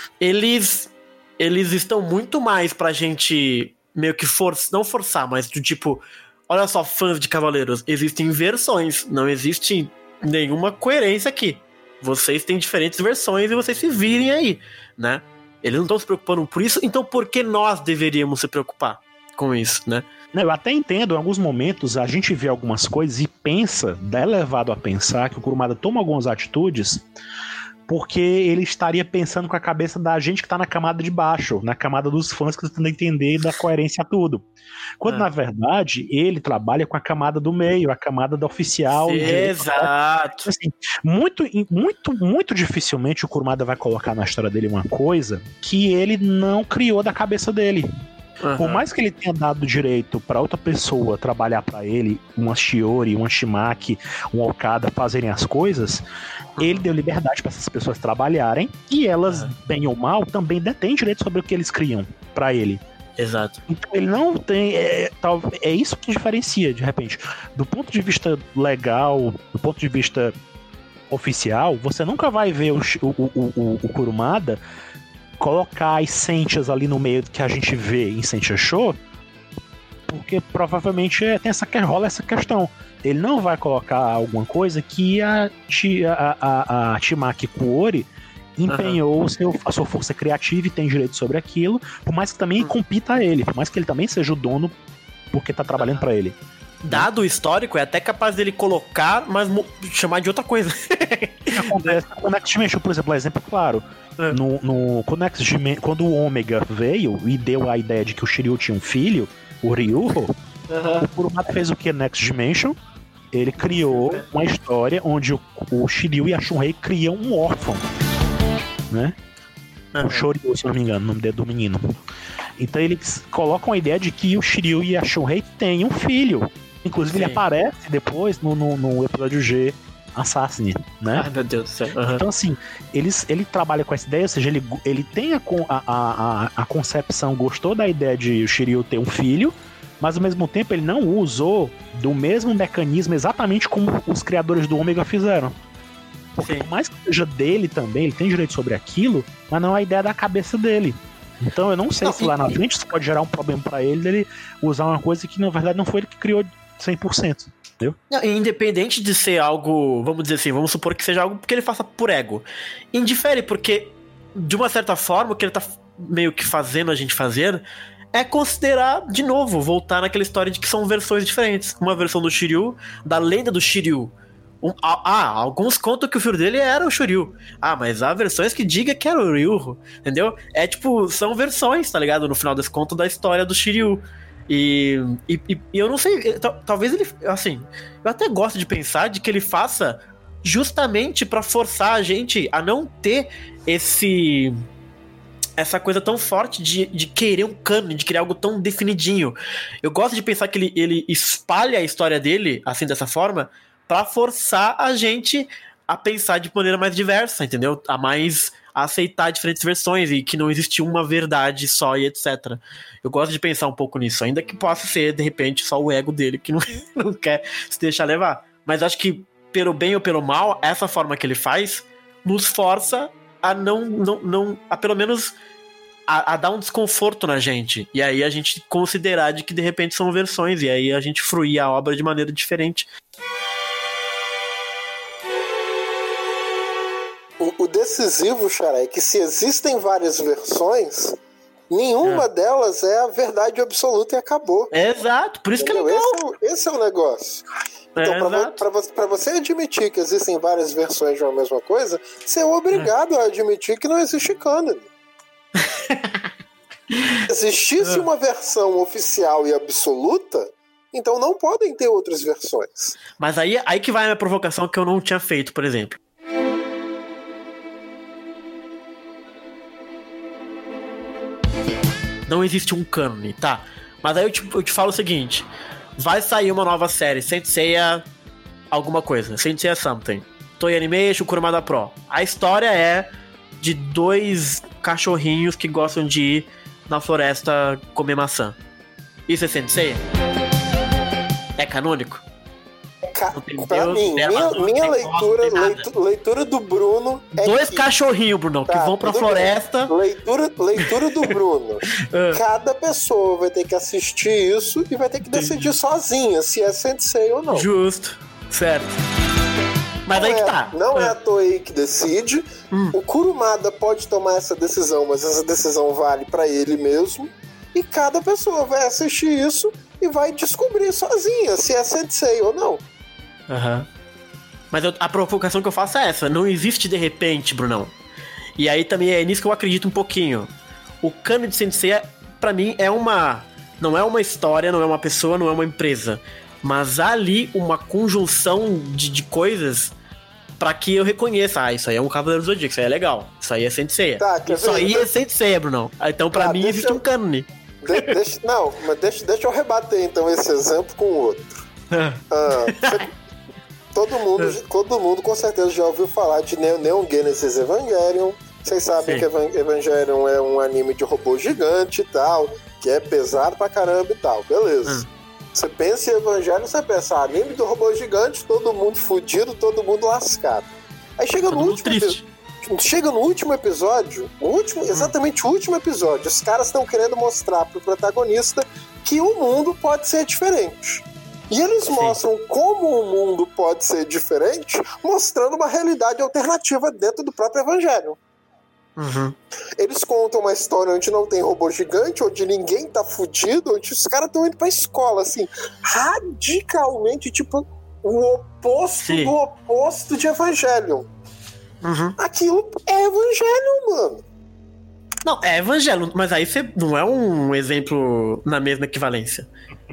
eles, eles estão muito mais pra gente meio que forçar, não forçar, mas do tipo, olha só, fãs de Cavaleiros, existem versões, não existe nenhuma coerência aqui. Vocês têm diferentes versões e vocês se virem aí, né? Eles não estão se preocupando por isso, então por que nós deveríamos se preocupar com isso, né? Não, eu até entendo, em alguns momentos a gente vê algumas coisas e pensa, é levado a pensar que o Kurumada toma algumas atitudes porque ele estaria pensando com a cabeça da gente que tá na camada de baixo, na camada dos fãs que estão tentando entender da coerência a tudo. Quando, É. na verdade, ele trabalha com a camada do meio, a camada da oficial. Sim, de- exato. Assim, muito, muito, muito dificilmente o Kurumada vai colocar na história dele uma coisa que ele não criou da cabeça dele. Por Aham. mais que ele tenha dado direito pra outra pessoa trabalhar pra ele, uma Shiori, uma Shimaki, um Okada fazerem as coisas, ele deu liberdade pra essas pessoas trabalharem e elas, Aham. bem ou mal, também detêm direito sobre o que eles criam pra ele. Exato. Então ele não tem. É, tal- é isso que diferencia, de repente. Do ponto de vista legal, do ponto de vista oficial, você nunca vai ver o, Shi- o, o, o, o Kurumada colocar as Sentias ali no meio que a gente vê em Sentia Show, porque provavelmente é, tem essa, que- rola essa questão. Ele não vai colocar alguma coisa que a, Chi- a, a, a Chimaki Kuori empenhou o seu, a sua força criativa e tem direito sobre aquilo, por mais que também compita a ele, por mais que ele também seja o dono porque tá trabalhando pra ele. Dado o histórico, é até capaz dele colocar, mas mo- chamar de outra coisa. O que acontece com o Next Dimension, por exemplo, é exemplo claro. É. No, no, quando, o Next Dimen- quando o Ômega veio e deu a ideia de que o Shiryu tinha um filho, o Ryuho, o Kurumada fez o que? Next Dimension? Ele criou uma história onde o, o Shiryu e a Shunrei criam um órfão, né? Aham. O Shoryu, se eu não me engano, o nome dele do menino. Então eles colocam a ideia de que o Shiryu e a Shunrei têm um filho. Inclusive ele Sim. aparece depois no, no, no episódio G Assassin, né? Ai, meu Deus do céu. Aham. Então, assim, eles, ele trabalha com essa ideia, ou seja, ele, ele tem a, con- a, a, a concepção, gostou da ideia de o Shiryu ter um filho, mas ao mesmo tempo ele não usou do mesmo mecanismo exatamente como os criadores do Ômega fizeram. Porque Sim. por mais que seja dele também, ele tem direito sobre aquilo, mas não é a ideia da cabeça dele. Então eu não sei Não, se e- lá na frente isso pode gerar um problema pra ele dele usar uma coisa que na verdade não foi ele que criou cem por cento. Entendeu? Não, e independente de ser algo, vamos dizer assim, vamos supor que seja algo que ele faça por ego. Indifere, porque, de uma certa forma, o que ele tá meio que fazendo a gente fazer é considerar, de novo, voltar naquela história de que são versões diferentes. Uma versão do Shiryu, da lenda do Shiryu. Um- ah, ah, alguns contam que o filho dele era o Shiryu. Ah, mas há versões que diga que era o Ryuho, entendeu? É tipo, são versões, tá ligado? No final das contas, da história do Shiryu. E, e, e- e eu não sei, tal- talvez ele, assim, eu até gosto de pensar de que ele faça justamente pra forçar a gente a não ter esse essa coisa tão forte de, de querer um cânone, de querer algo tão definidinho. Eu gosto de pensar que ele, ele espalha a história dele, assim, dessa forma, pra forçar a gente a pensar de maneira mais diversa, entendeu? A mais, a a aceitar diferentes versões e que não existe uma verdade só e etcétera. Eu gosto de pensar um pouco nisso, ainda que possa ser, de repente, só o ego dele que não, não quer se deixar levar. Mas acho que, pelo bem ou pelo mal, essa forma que ele faz nos força a não, não, não a pelo menos a, a dar um desconforto na gente, e aí a gente considerar de que de repente são versões, e aí a gente fruir a obra de maneira diferente. O, o decisivo, Xará, é que se existem várias versões, nenhuma é. delas é a verdade absoluta e acabou. É exato, por isso Entendeu? que é legal. Esse é o, esse é o negócio. Então, é, para vo, você, você admitir que existem várias versões de uma mesma coisa, você é obrigado é. a admitir que não existe cânone. Se existisse uma versão oficial e absoluta, então não podem ter outras versões. Mas aí, aí que vai a minha provocação que eu não tinha feito, por exemplo. Não existe um cânone, tá? Mas aí eu te, eu te falo o seguinte: vai sair uma nova série, Saint Seiya alguma coisa, Saint Seiya Something, Toei Animation, Kurumada Pro. A história é de dois cachorrinhos que gostam de ir na floresta comer maçã. Isso é Saint Seiya? É canônico? Ca... Pra Deus, mim, minha, minha leitura, leitura, leitura do Bruno é dois que... cachorrinhos, Brunão, tá, que vão pra floresta. Bem. Leitura, leitura do Bruno. Cada pessoa vai ter que assistir isso e vai ter que decidir Entendi. sozinha se é Saint Seiya ou não. Justo, certo. Mas não aí é, que tá. Não é. é a Toei que decide. Hum. O Kurumada pode tomar essa decisão, mas essa decisão vale pra ele mesmo. E cada pessoa vai assistir isso e vai descobrir sozinha se é Saint Seiya ou não. Aham. Uhum. Mas eu, a provocação que eu faço é essa. Não existe de repente, Brunão. E aí também é nisso que eu acredito um pouquinho. O cânone de Saint Seiya, pra mim, é uma... Não é uma história, não é uma pessoa, não é uma empresa. Mas há ali uma conjunção de, de coisas pra que eu reconheça. Ah, isso aí é um Cavaleiro do Zodíaco, isso aí é legal. Isso aí é Saint Seiya. Tá, isso aí é Saint Seiya, Brunão. Então pra tá, mim existe eu... um cânone. De, deixa, não, mas deixa, deixa eu rebater então esse exemplo com outro. ah, você, todo, mundo, todo mundo com certeza já ouviu falar de Neon Genesis Evangelion. Vocês sabem Sim. que Evangelion é um anime de robô gigante e tal, que é pesado pra caramba e tal, beleza. Hum. Você pensa em Evangelho, você pensa, ah, anime do robô gigante, todo mundo fudido, todo mundo lascado. Aí chega todo no último episódio. Chega no último episódio, no último, exatamente o último episódio, os caras estão querendo mostrar pro protagonista que o mundo pode ser diferente. E eles Sim. mostram como o mundo pode ser diferente, mostrando uma realidade alternativa dentro do próprio Evangelho. Uhum. Eles contam uma história onde não tem robô gigante, onde ninguém tá fudido, onde os caras estão indo pra escola, assim, radicalmente, tipo, o oposto Sim. do oposto de Evangelion. Uhum. Aquilo é Evangelion, mano. Não, é Evangelion, mas aí você não é um exemplo na mesma equivalência.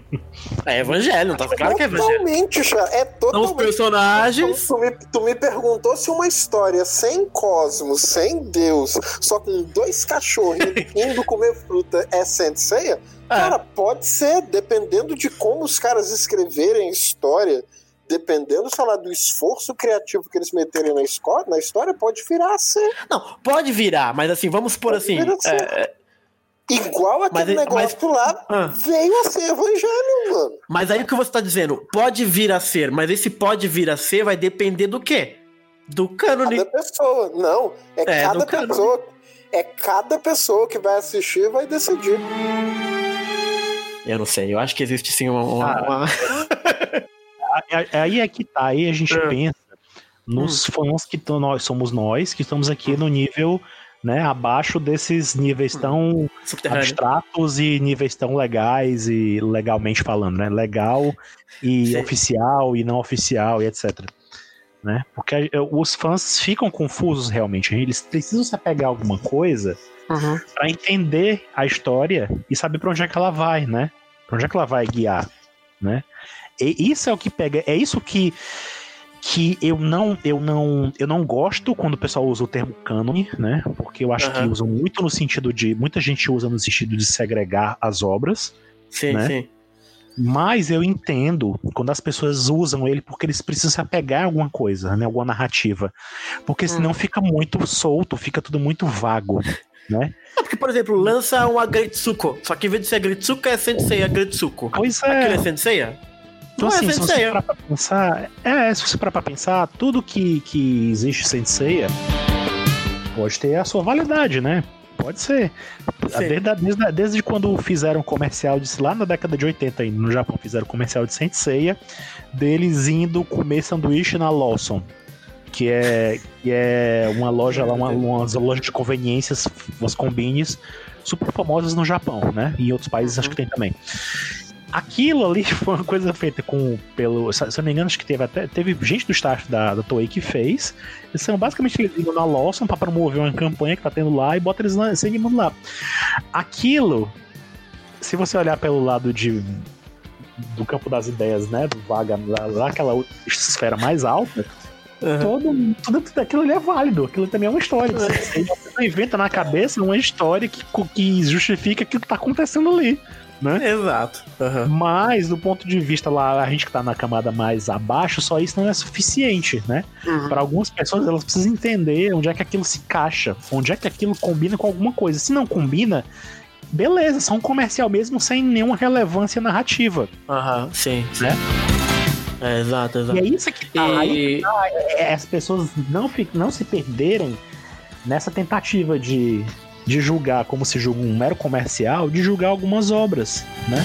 É Evangelion, tá claro que é Evangelion. Totalmente, é totalmente. Os personagens. Tu, tu, me, tu me perguntou se uma história sem cosmos, sem Deus, só com dois cachorros indo comer fruta é Saint Seiya? É. Cara, pode ser, dependendo de como os caras escreverem história, dependendo, sei lá, do esforço criativo que eles meterem na, escola, na história, pode virar a ser. Não, pode virar, mas assim, vamos por assim. É... Igual aquele mas, negócio mas... lá ah. veio a ser Evangelho, mano. Mas aí o que você tá dizendo, pode vir a ser, mas esse pode vir a ser vai depender do quê? Do cânone. Cada pessoa, não. É, é cada pessoa. Cânone. É cada pessoa que vai assistir e vai decidir. Eu não sei, eu acho que existe sim uma... uma, uma... Aí é que tá, aí a gente é. pensa nos hum. fãs que tão, nós somos nós, que estamos aqui no nível, né, abaixo desses níveis tão abstratos e níveis tão legais e legalmente falando, né, legal e Sim. oficial e não oficial e etcétera. Né? Porque os fãs ficam confusos realmente, eles precisam se apegar a alguma coisa uhum. para entender a história e saber para onde é que ela vai, né? Para onde é que ela vai guiar, né? E isso é o que pega, é isso que que eu não eu não eu não gosto quando o pessoal usa o termo cânone, né? Porque eu acho uhum. que usam muito no sentido de muita gente usa no sentido de segregar as obras, sim, né? sim. Mas eu entendo quando as pessoas usam ele porque eles precisam se apegar a alguma coisa, né? Alguma narrativa. Porque senão hum. fica muito solto, fica tudo muito vago, né? É porque, por exemplo, lança um Agretsuko, só que em vez de ser Agretsuko é Sensei Agretsuko. Pois é. Aquilo é Sensei? Então, não assim, é se você parar pra pensar, é, se você parar pra pensar, tudo que, que existe Sensei pode ter a sua validade, né? Pode ser. Desde, desde, desde quando fizeram comercial de lá na década de oitenta, aí, no Japão, fizeram comercial de Sensei, deles indo comer sanduíche na Lawson, que é, que é uma loja lá, uma, uma loja de conveniências, umas combines super famosas no Japão, né? E em outros países uhum. acho que tem também. Aquilo ali foi uma coisa feita com, pelo, se eu não me engano, acho que teve até, teve gente do staff da, da Toei que fez. Eles são basicamente eles ligam na Lawson pra promover uma campanha que tá tendo lá e bota eles lá, sem mundo lá. Aquilo, se você olhar pelo lado de, do campo das ideias, né, do vaga, lá aquela esfera mais alta, uhum. todo, tudo, tudo aquilo ali é válido. Aquilo também é uma história. Uhum. Você inventa na cabeça uma história que, que justifica aquilo que tá acontecendo ali. Né? Exato. Uhum. Mas, do ponto de vista lá, a gente que tá na camada mais abaixo, só isso não é suficiente, né? Uhum. Para algumas pessoas, elas precisam entender onde é que aquilo se encaixa, onde é que aquilo combina com alguma coisa. Se não combina, beleza, só um comercial mesmo sem nenhuma relevância narrativa. Aham, uhum, sim, sim. Né? É, exato, exato. E é isso que tá, e... aí que tá, é, as pessoas não, não se perderem nessa tentativa de de julgar como se julga um mero comercial, de julgar algumas obras, né?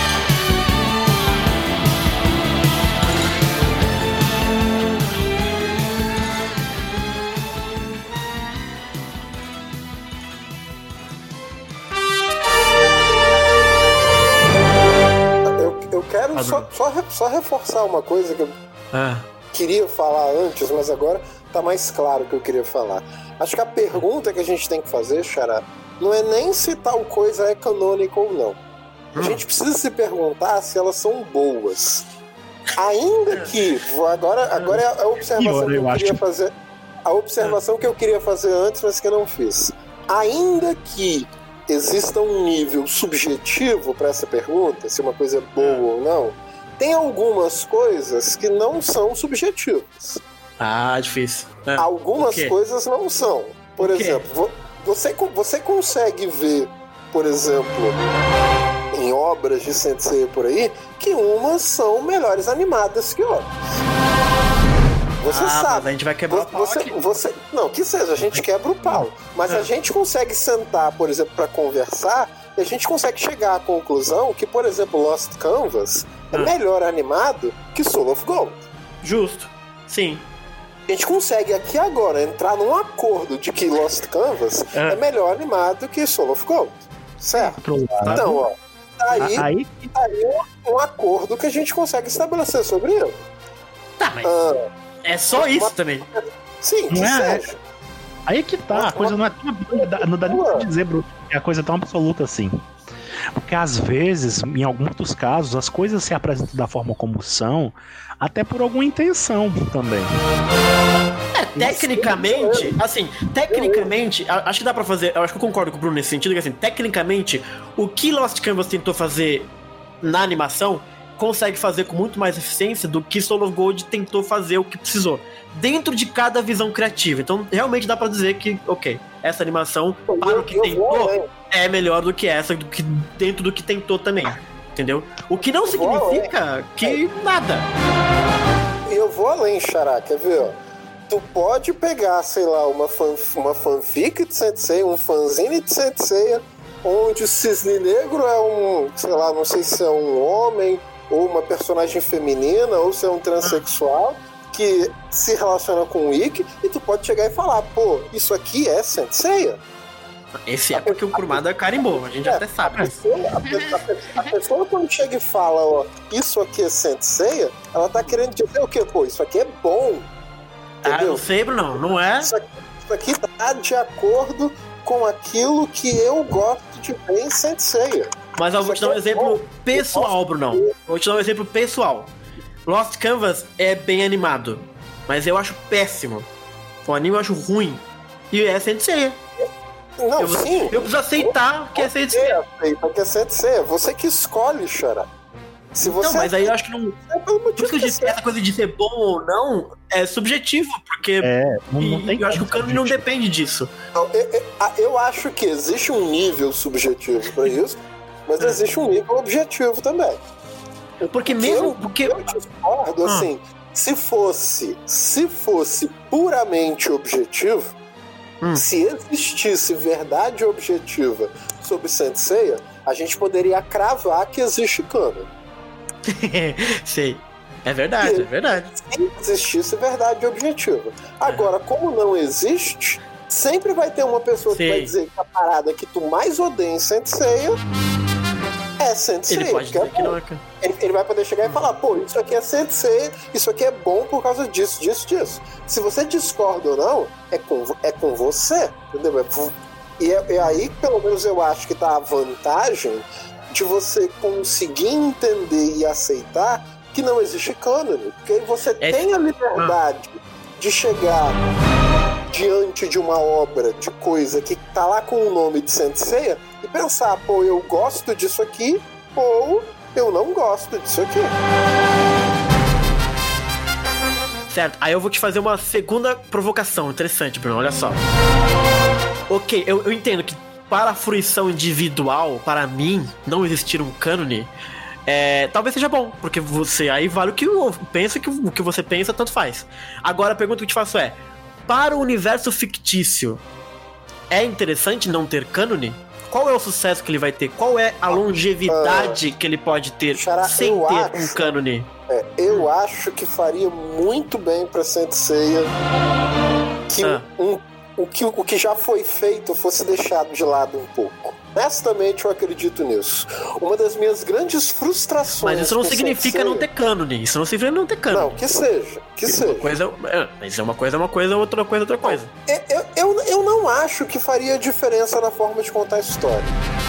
Eu, eu quero só, só, só reforçar uma coisa que eu ah. queria falar antes, mas agora tá mais claro o que eu queria falar. Acho que a pergunta que a gente tem que fazer, Xará, não é nem se tal coisa é canônica ou não. A hum. gente precisa se perguntar se elas são boas. Ainda que... Agora, agora é a observação que eu queria fazer. A observação que eu queria fazer antes, mas que eu não fiz. Ainda que exista um nível subjetivo para essa pergunta, se uma coisa é boa ou não, tem algumas coisas que não são subjetivas. Ah, difícil. É. Algumas coisas não são. Por exemplo, você, você consegue ver, por exemplo, em obras de Sensei por aí, que umas são melhores animadas que outras. Você ah, sabe. Mas a gente vai quebrar o pau você, aqui. Você, não, que seja, a gente quebra o pau. Mas é. a gente consegue sentar, por exemplo, para conversar, e a gente consegue chegar à conclusão que, por exemplo, Lost Canvas é ah. melhor animado que Soul of Gold. Justo. Sim. A gente consegue aqui agora entrar num acordo de que Lost Canvas é, é melhor animado que Soul of Gold. Certo? Então, ó, tá aí, aí... Tá aí um, um acordo que a gente consegue estabelecer sobre ele. Tá, mas ah, é só isso uma... também. Sim, que não é, seja. Aí que tá, a coisa não é tão... Não dá nem pra dizer, Bruno, que a coisa é tão absoluta assim. Porque às vezes, em alguns dos casos, as coisas se apresentam da forma como são, até por alguma intenção também. É, tecnicamente, assim, tecnicamente, acho que dá pra fazer, eu acho que eu concordo com o Bruno nesse sentido, que assim, tecnicamente, o que Lost Canvas tentou fazer na animação, consegue fazer com muito mais eficiência do que Soul of Gold tentou fazer o que precisou, dentro de cada visão criativa. Então, realmente dá pra dizer que, ok, essa animação, para o que tentou, é melhor do que essa, do que, dentro do que tentou também. Entendeu? O que não significa que nada. Eu vou além, Xará, quer ver? Ó? Tu pode pegar, sei lá, uma, fan, uma fanfic de Sensei, um fanzine de Sensei, onde o Cisne Negro é um, sei lá, não sei se é um homem, ou uma personagem feminina, ou se é um transexual, que se relaciona com o Ikki, e tu pode chegar e falar, pô, isso aqui é Sensei? Esse é porque o Kurumada carimbou, a gente é, até sabe. A pessoa, a, pessoa, a pessoa quando chega e fala, ó, isso aqui é Sensei, ela tá querendo dizer o quê? Pô, isso aqui é bom. Entendeu? Ah, não sei, Bruno, não é? Isso aqui, isso aqui tá de acordo com aquilo que eu gosto de ver em Sensei. Mas eu vou te dar um exemplo pessoal, Bruno. Vou te dar um exemplo pessoal. Lost Canvas é bem animado, mas eu acho péssimo. O anime eu acho ruim. E é Sensei. Não, eu, sim. Eu preciso aceitar que é Sensei. Aceita que é Sensei. Você que escolhe, Xará. Se você Não, mas aí eu acho que não. é pelo Por motivo isso que eu que disse você- que essa coisa de ser bom ou não é subjetivo, porque É, não, e- não tem eu acho que o como cânone não subjetivo. depende disso. Não, eu, eu- eu acho que existe um nível subjetivo para isso, mas É. existe um nível objetivo também. Porque mesmo. Porque. Eu discordo, Ah. assim, se fosse, se fosse puramente objetivo, Hum. se existisse verdade objetiva sobre Saint Seiya, a gente poderia cravar que existe cânone. Sei. É verdade, é verdade. Se existisse verdade objetiva. Agora, como não existe, sempre vai ter uma pessoa que Sim. vai dizer que a parada que tu mais odeia em Saint Seiya é Saint Seiya. Ele pode que é dizer que bom. não é. cânone. Ele, ele vai poder chegar e falar, pô, isso aqui é Saint Seiya, isso aqui é bom por causa disso, disso, disso. Se você discorda ou não, é com, é com você, entendeu? É por- e é, é aí, pelo menos eu acho que tá a vantagem de você conseguir entender e aceitar que não existe cânone. Porque aí você É- tem a liberdade de chegar diante de uma obra, de coisa que tá lá com o nome de Saint Seiya e pensar, pô, eu gosto disso aqui ou eu não gosto disso aqui. Certo, aí eu vou te fazer uma segunda provocação interessante, Bruno, olha só. Ok, eu, eu entendo que para a fruição individual, para mim, não existir um cânone, é, talvez seja bom, porque você aí vale o que eu penso, que o que você pensa, tanto faz. Agora a pergunta que eu te faço é, para o universo fictício, é interessante não ter cânone? Qual é o sucesso que ele vai ter? Qual é a longevidade que ele pode ter Xará, sem eu ter acho- um cânone? É, eu acho que faria muito bem pra Saint Seiya que, Ah. um, o, que o que já foi feito fosse deixado de lado um pouco. Honestamente, eu acredito nisso. Uma das minhas grandes frustrações. Mas isso não com significa Saint não Seiya- ter cânone. Isso não significa não ter cânone. Não, que seja, que seja. Uma coisa é, mas é uma coisa, é uma coisa, outra coisa, outra coisa. Eu, eu, eu, eu não acho que faria diferença na forma de contar a história.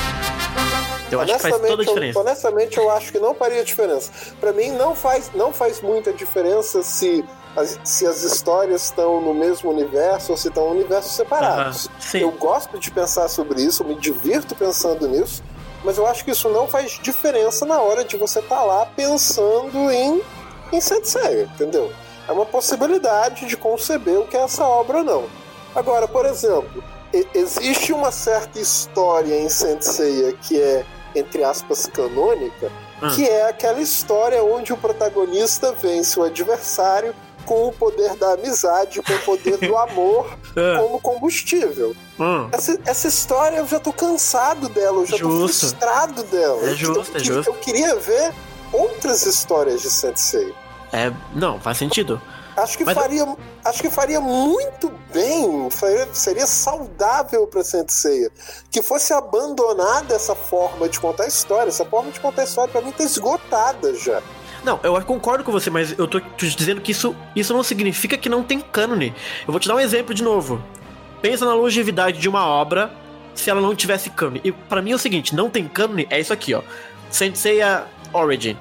Eu acho que faz toda a eu- diferença. honestamente, eu acho que não faria diferença. Pra mim, não faz, não faz muita diferença se as, se as histórias estão no mesmo universo ou se estão em universos separados. Aham, sim. Eu gosto de pensar sobre isso, eu me divirto pensando nisso, mas eu acho que isso não faz diferença na hora de você estar lá pensando em, em Saint Seiya, entendeu? É uma possibilidade de conceber o que é essa obra ou não. Agora, por exemplo, e- existe uma certa história em Saint Seiya que é, entre aspas, canônica, Hum. que é aquela história onde o protagonista vence o adversário com o poder da amizade, com o poder do amor Ah, como combustível. hum. Essa, essa história eu já tô cansado dela, eu já tô Justo. frustrado dela. É justo, eu, é justo. Eu queria ver outras histórias de Saint Seiya. É, não, faz sentido. Acho que Mas- faria, acho que faria muito bem, faria- seria saudável para Saint Seiya que fosse abandonada essa forma de contar história. Essa forma de contar história para mim tá esgotada já. Não, eu concordo com você, mas eu tô te dizendo que isso, isso não significa que não tem cânone. Eu vou te dar um exemplo de novo. Pensa na longevidade de uma obra se ela não tivesse cânone. E pra mim é o seguinte, não tem cânone, é isso aqui, ó. Saint Seiya Origin,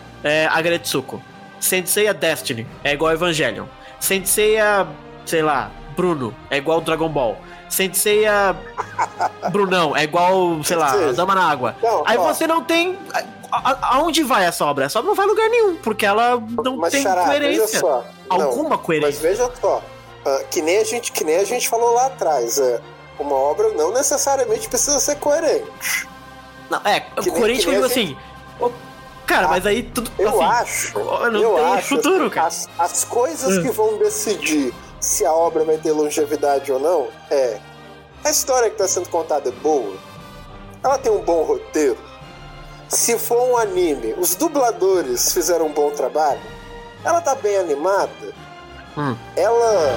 é Aggretsuko. Saint Seiya Destiny, é igual Evangelion. Saint Seiya, sei lá, Bruno, é igual Dragon Ball. Saint Seiya Brunão, é igual, sei lá, Sim. Dama na Água. Não, Aí ó. você não tem... a- a- Aonde vai essa obra? Essa obra não vai a lugar nenhum, porque ela não Mas, tem Xará, veja coerência. só. Não, Alguma mas coerência. veja só, ah, que, nem a gente, que nem a gente falou lá atrás, é, uma obra não necessariamente precisa ser coerente. Não, é, que nem- coerente que nem comigo a assim. ô, Cara, Ah, mas aí tudo. Eu assim, acho, não eu tem acho futuro, assim, cara. As, as coisas Hum. que vão decidir se a obra vai ter longevidade ou não é a história que está sendo contada é boa, ela tem um bom roteiro. Se for um anime, os dubladores fizeram um bom trabalho, ela tá bem animada, Hum. ela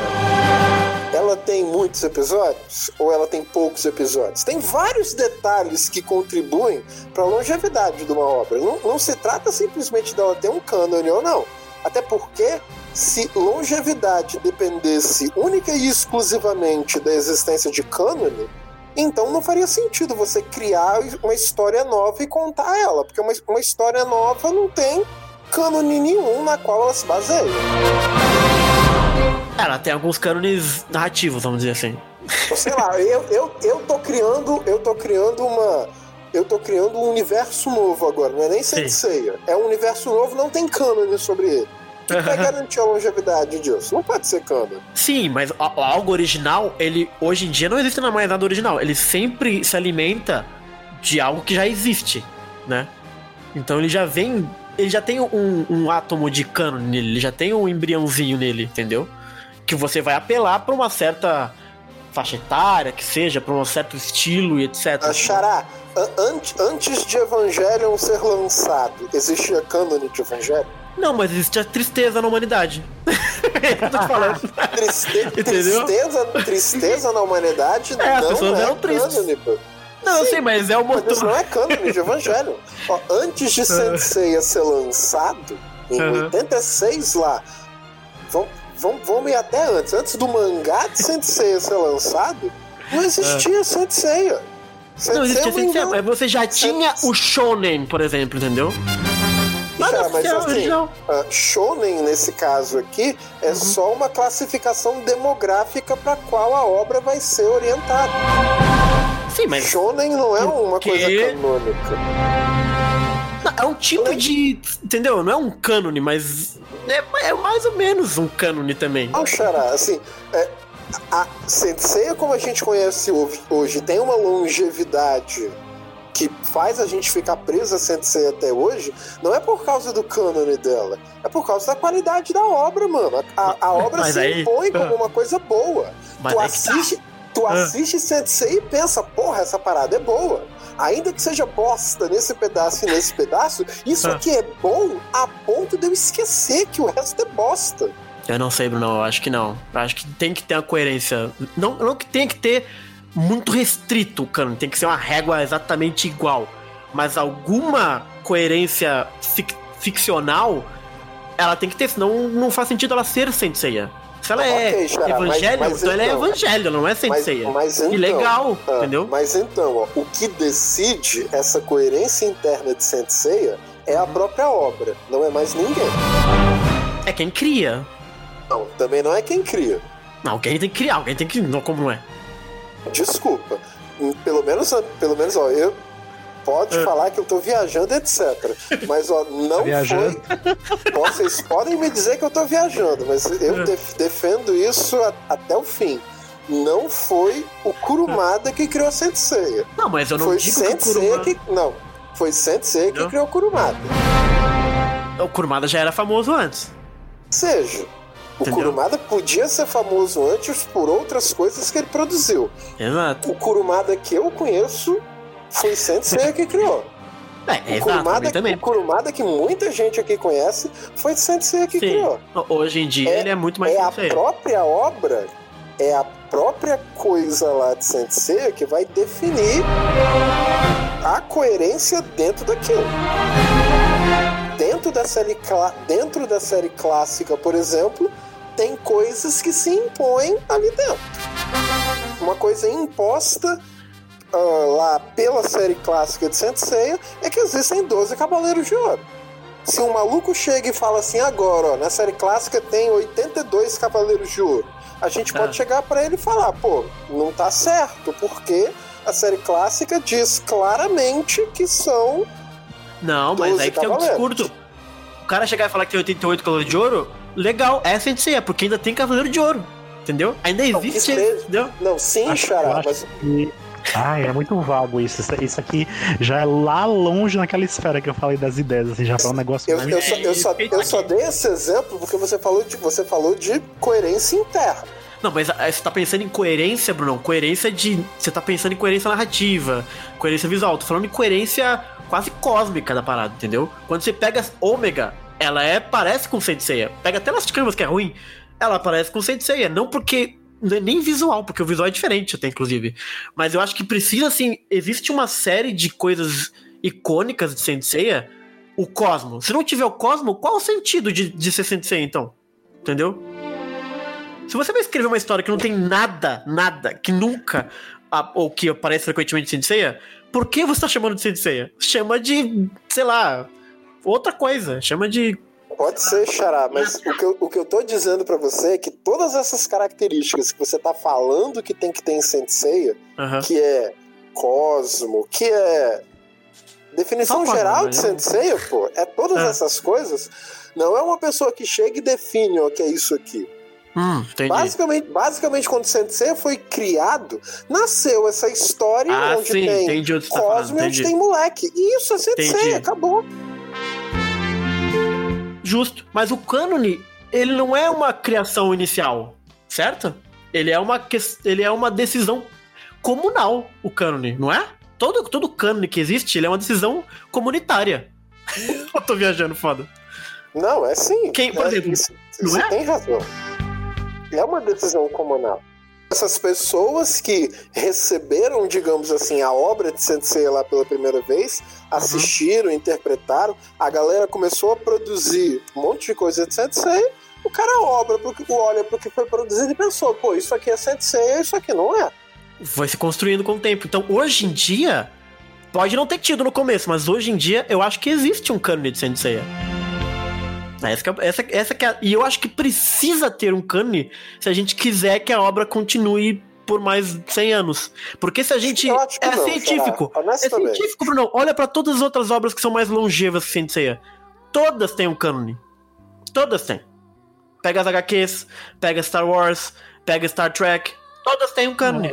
ela tem muitos episódios ou ela tem poucos episódios. Tem vários detalhes que contribuem para a longevidade de uma obra. Não, não se trata simplesmente dela ter um cânone ou não. Até porque, se longevidade dependesse única e exclusivamente da existência de cânone, então não faria sentido você criar uma história nova e contar ela. Porque uma, uma história nova não tem cânone nenhum na qual ela se baseia. Ela tem alguns cânones narrativos, vamos dizer assim. Sei lá, eu, eu, eu tô criando, eu tô criando uma, eu tô criando um universo novo agora, não é nem Saint Seiya. É um universo novo, não tem cânone sobre ele. O que vai garantir a longevidade disso? Não pode ser cânone. Sim, mas o algo original, ele hoje em dia não existe mais nada original. Ele sempre se alimenta de algo que já existe, né? Então ele já vem... Ele já tem um, um átomo de cânone nele, ele já tem um embriãozinho nele, entendeu? Que você vai apelar pra uma certa faixa etária, que seja, pra um certo estilo e etcétera. Ah, Xará, an- antes de Evangelion ser lançado, existia cânone de Evangelion? Não, mas existe a tristeza na humanidade. Eu tô te falando. Triste- tristeza, tristeza na humanidade É, as não pessoas é eram tristes. cânone, pô. Não, eu sei, mas é o Mas isso motor. não é cânone de Evangelho. Ó, antes de Saint Seiya ser lançado, em Uhum. oitenta e seis lá, vamos, vamos, vamos ir até antes. Antes do mangá de Saint Seiya ser lançado, não existia Saint Seiya. Saint Não existia Seiya é um Saint Seiya, engano. mas você já tinha o Shonen, por exemplo, entendeu? Nada Já, mas oficial, assim, original. uh, Shonen, nesse caso aqui, é só uma classificação demográfica para qual a obra vai ser orientada. Sim, mas Shonen não é uma Porque- coisa canônica. não, é um tipo de... Entendeu? Não é um cânone, mas é, é mais ou menos um cânone também. Não, Xará, assim, é, a Saint Seiya, como a gente conhece hoje, hoje, tem uma longevidade que faz a gente ficar preso a Saint Seiya até hoje, não é por causa do cânone dela, é por causa da qualidade da obra, mano. A, a obra Mas se aí- impõe como uma coisa boa. Mas tu aí que tá. assiste, tu Ah. assiste Saint Seiya e pensa, porra, essa parada é boa. Ainda que seja bosta nesse pedaço e nesse pedaço, isso Ah. aqui é bom a ponto de eu esquecer que o resto é bosta. Eu não sei, Bruno, eu acho que não. Eu acho que tem que ter uma coerência. Não, não que tenha que ter muito restrito o cânone, tem que ser uma régua exatamente igual. Mas alguma coerência fic- ficcional ela tem que ter, senão não faz sentido ela ser Saint Seiya. Se ela é Ok, Xará, Evangelho, mas- mas então ela é então- Evangelho, não é Saint Mas, Seiya. mas então, E legal, ah, entendeu? Mas então, ó, o que decide essa coerência interna de Saint Seiya é a própria obra, não é mais ninguém. É quem cria. Não, também não é quem cria. Não, alguém tem que criar, alguém tem que... Não, como não é? Desculpa. Hum, Pelo menos, pelo menos, ó, eu pode Ah. falar que eu tô viajando, etcétera. Mas, ó, não Viajando. foi. Vocês podem me dizer que eu tô viajando, mas eu Ah. def- defendo isso a- até o fim. Não foi o Kurumada que criou Saint Seiya. Não, mas eu não Foi digo que o Saint Seiya Kurumada... que. Não. Foi Saint Seiya que Não. criou o Kurumada. O Kurumada já era famoso antes. Seja, o Entendeu? Kurumada podia ser famoso antes por outras coisas que ele produziu. Exato. O Kurumada que eu conheço foi Saint Seiya que criou. É, O exato, também, Kurumada, também. o Kurumada que muita gente aqui conhece foi Saint Seiya que Sim. criou. Hoje em dia É- ele é muito mais É a Saint Seiya. própria obra, é a própria coisa lá de Saint Seiya que vai definir a coerência dentro daquilo. Dentro da série, cla- dentro da série clássica, por exemplo, tem coisas que se impõem ali dentro. Uma coisa imposta ah, lá pela série clássica de Saint Seiya é que existem doze Cavaleiros de Ouro. Se um maluco chega e fala assim, agora, ó, na série clássica tem oitenta e dois Cavaleiros de Ouro, a gente pode Ah. chegar pra ele e falar, pô, não tá certo, porque a série clássica diz claramente que são... Não, mas doze aí que tem um cavaleiros. discurso. O cara chegar e falar que tem oitenta e oito Cavaleiros de Ouro, legal, é Saint Seiya, porque ainda tem Cavaleiro de Ouro. Entendeu? Ainda Não, existe, que seja. entendeu? Não, sim, Acho- eu Xará, acho mas... que- Ai, é muito vago isso. Isso- Isso aqui já é lá longe naquela esfera que eu falei das ideias, assim, já foi um negócio Eu, muito... eu, só, eu, só, eu só dei esse exemplo porque você falou de, você falou de coerência interna. Não, mas ah, você tá pensando em coerência, Bruno? Coerência de... Você tá pensando em coerência narrativa, coerência visual. Tô falando em coerência quase cósmica da parada, entendeu? Quando você pega Ômega, ela é... Parece com Saint Seiya. Pega até Last Canvas, que é ruim. Ela parece com Saint Seiya. Não porque... Não é nem visual, porque o visual é diferente até, inclusive. Mas eu acho que precisa, assim... Existe uma série de coisas icônicas de Saint Seiya. O Cosmo. Se não tiver o Cosmo, qual o sentido de, de ser Saint Seiya, então? Entendeu? Se você vai escrever uma história que não tem nada, nada, que nunca, a- ou que aparece frequentemente de Saint Seiya, por que você tá chamando de Saint Seiya? Chama de, sei lá, outra coisa. Chama de... Pode ser, Xará, mas o que, eu, o que eu tô dizendo pra você é que todas essas características que você tá falando que tem que ter em Saint Seiya, Aham. que é Cosmo, que é Definição Só geral pode, de né? Saint Seiya, pô, é todas É. essas coisas. Não é uma pessoa que chega e define o que é isso aqui. Hum, entendi. Basicamente, basicamente, quando Saint Seiya foi criado, nasceu essa história Ah, onde sim, tem entendi o que você tá falando, Cosmo e onde entendi. tem moleque. E isso é Saint Entendi. Seiya, acabou. Justo. Mas o cânone, ele não é uma criação inicial, certo? Ele é uma, que- ele é uma decisão comunal, o cânone, não é? Todo, todo cânone que existe, ele é uma decisão comunitária. Eu tô viajando, foda. Não, é sim. Quem, por é, exemplo, isso- não você é? tem razão. É uma decisão comunal. Essas pessoas que receberam, digamos assim, a obra de Saint Seiya lá pela primeira vez, assistiram, interpretaram, a galera começou a produzir um monte de coisa de Saint Seiya, o cara obra porque olha pro que foi produzido e pensou, pô, isso aqui é Saint Seiya, isso aqui não é. Vai se construindo com o tempo. Então, hoje em dia, pode não ter tido no começo, mas hoje em dia, eu acho que existe um cânone de Saint Seiya. Essa, que é- essa, essa que é, e eu acho que precisa ter um cânone se a gente quiser que a obra continue por mais cem anos. Porque se a gente... Eu acho que É não, científico. será? É Honestamente. científico, Bruno. Olha pra todas as outras obras que são mais longevas que Saint Seiya. Todas têm um cânone. Todas têm. Pega as H Qs, pega Star Wars, pega Star Trek. Todas têm um cânone.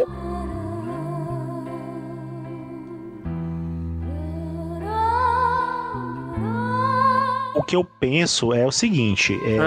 O que eu penso é o seguinte, é,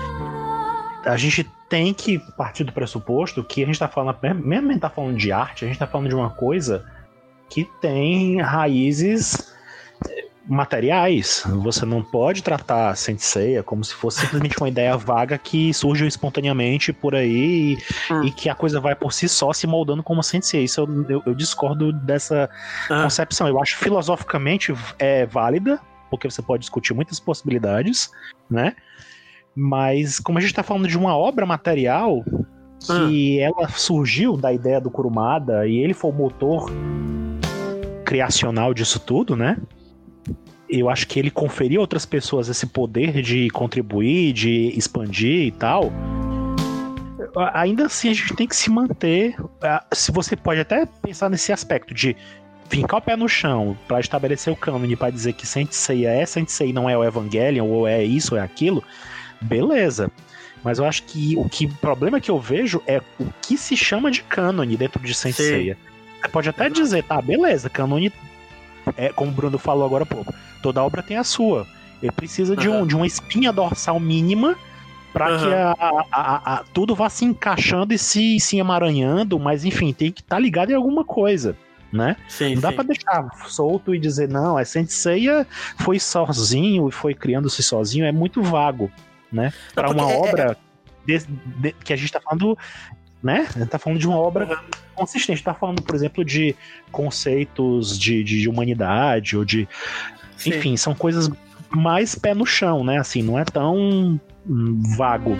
a gente tem que partir do pressuposto que a gente tá falando, mesmo a gente tá falando de arte, a gente tá falando de uma coisa que tem raízes eh, materiais. Você não pode tratar Saint Seiya como se fosse simplesmente uma ideia vaga que surgiu espontaneamente por aí e, Hum. e que a coisa vai por si só se moldando como Saint Seiya. Isso eu, eu, eu discordo dessa Ah. concepção. Eu acho filosoficamente é válida, porque você pode discutir muitas possibilidades, né? Mas como a gente tá falando de uma obra material que ela surgiu da ideia do Kurumada e ele foi o motor criacional disso tudo, né? Eu acho que ele conferiu a outras pessoas esse poder de contribuir, de expandir e tal. Ainda assim, a gente tem que se manter. Se você pode até pensar nesse aspecto de fincar o pé no chão pra estabelecer o cânone, pra dizer que Saint Seiya é Saint Seiya, não é o Evangelion, ou é isso, ou é aquilo, beleza. Mas eu acho que o que, problema que eu vejo é o que se chama de cânone dentro de Saint Sim. Seiya. Você pode até dizer, tá, beleza, cânone é, como o Bruno falou agora há pouco, toda obra tem a sua. Ele precisa de, um, Uhum. de uma espinha dorsal mínima pra Uhum. que a, a- a- a- tudo vá se encaixando e se, se emaranhando, mas enfim, tem que estar ligado em alguma coisa, né? Sim, Não dá sim. pra deixar solto e dizer, não, a Saint Seiya foi sozinho e foi criando-se sozinho, é muito vago, né? Pra porque uma é- obra de- de- que a gente tá falando, né? A gente tá falando de uma obra consistente, tá falando, por exemplo, de conceitos de, de, de humanidade ou de... Sim. Enfim, são coisas mais pé no chão, né? Assim, não é tão hum, vago.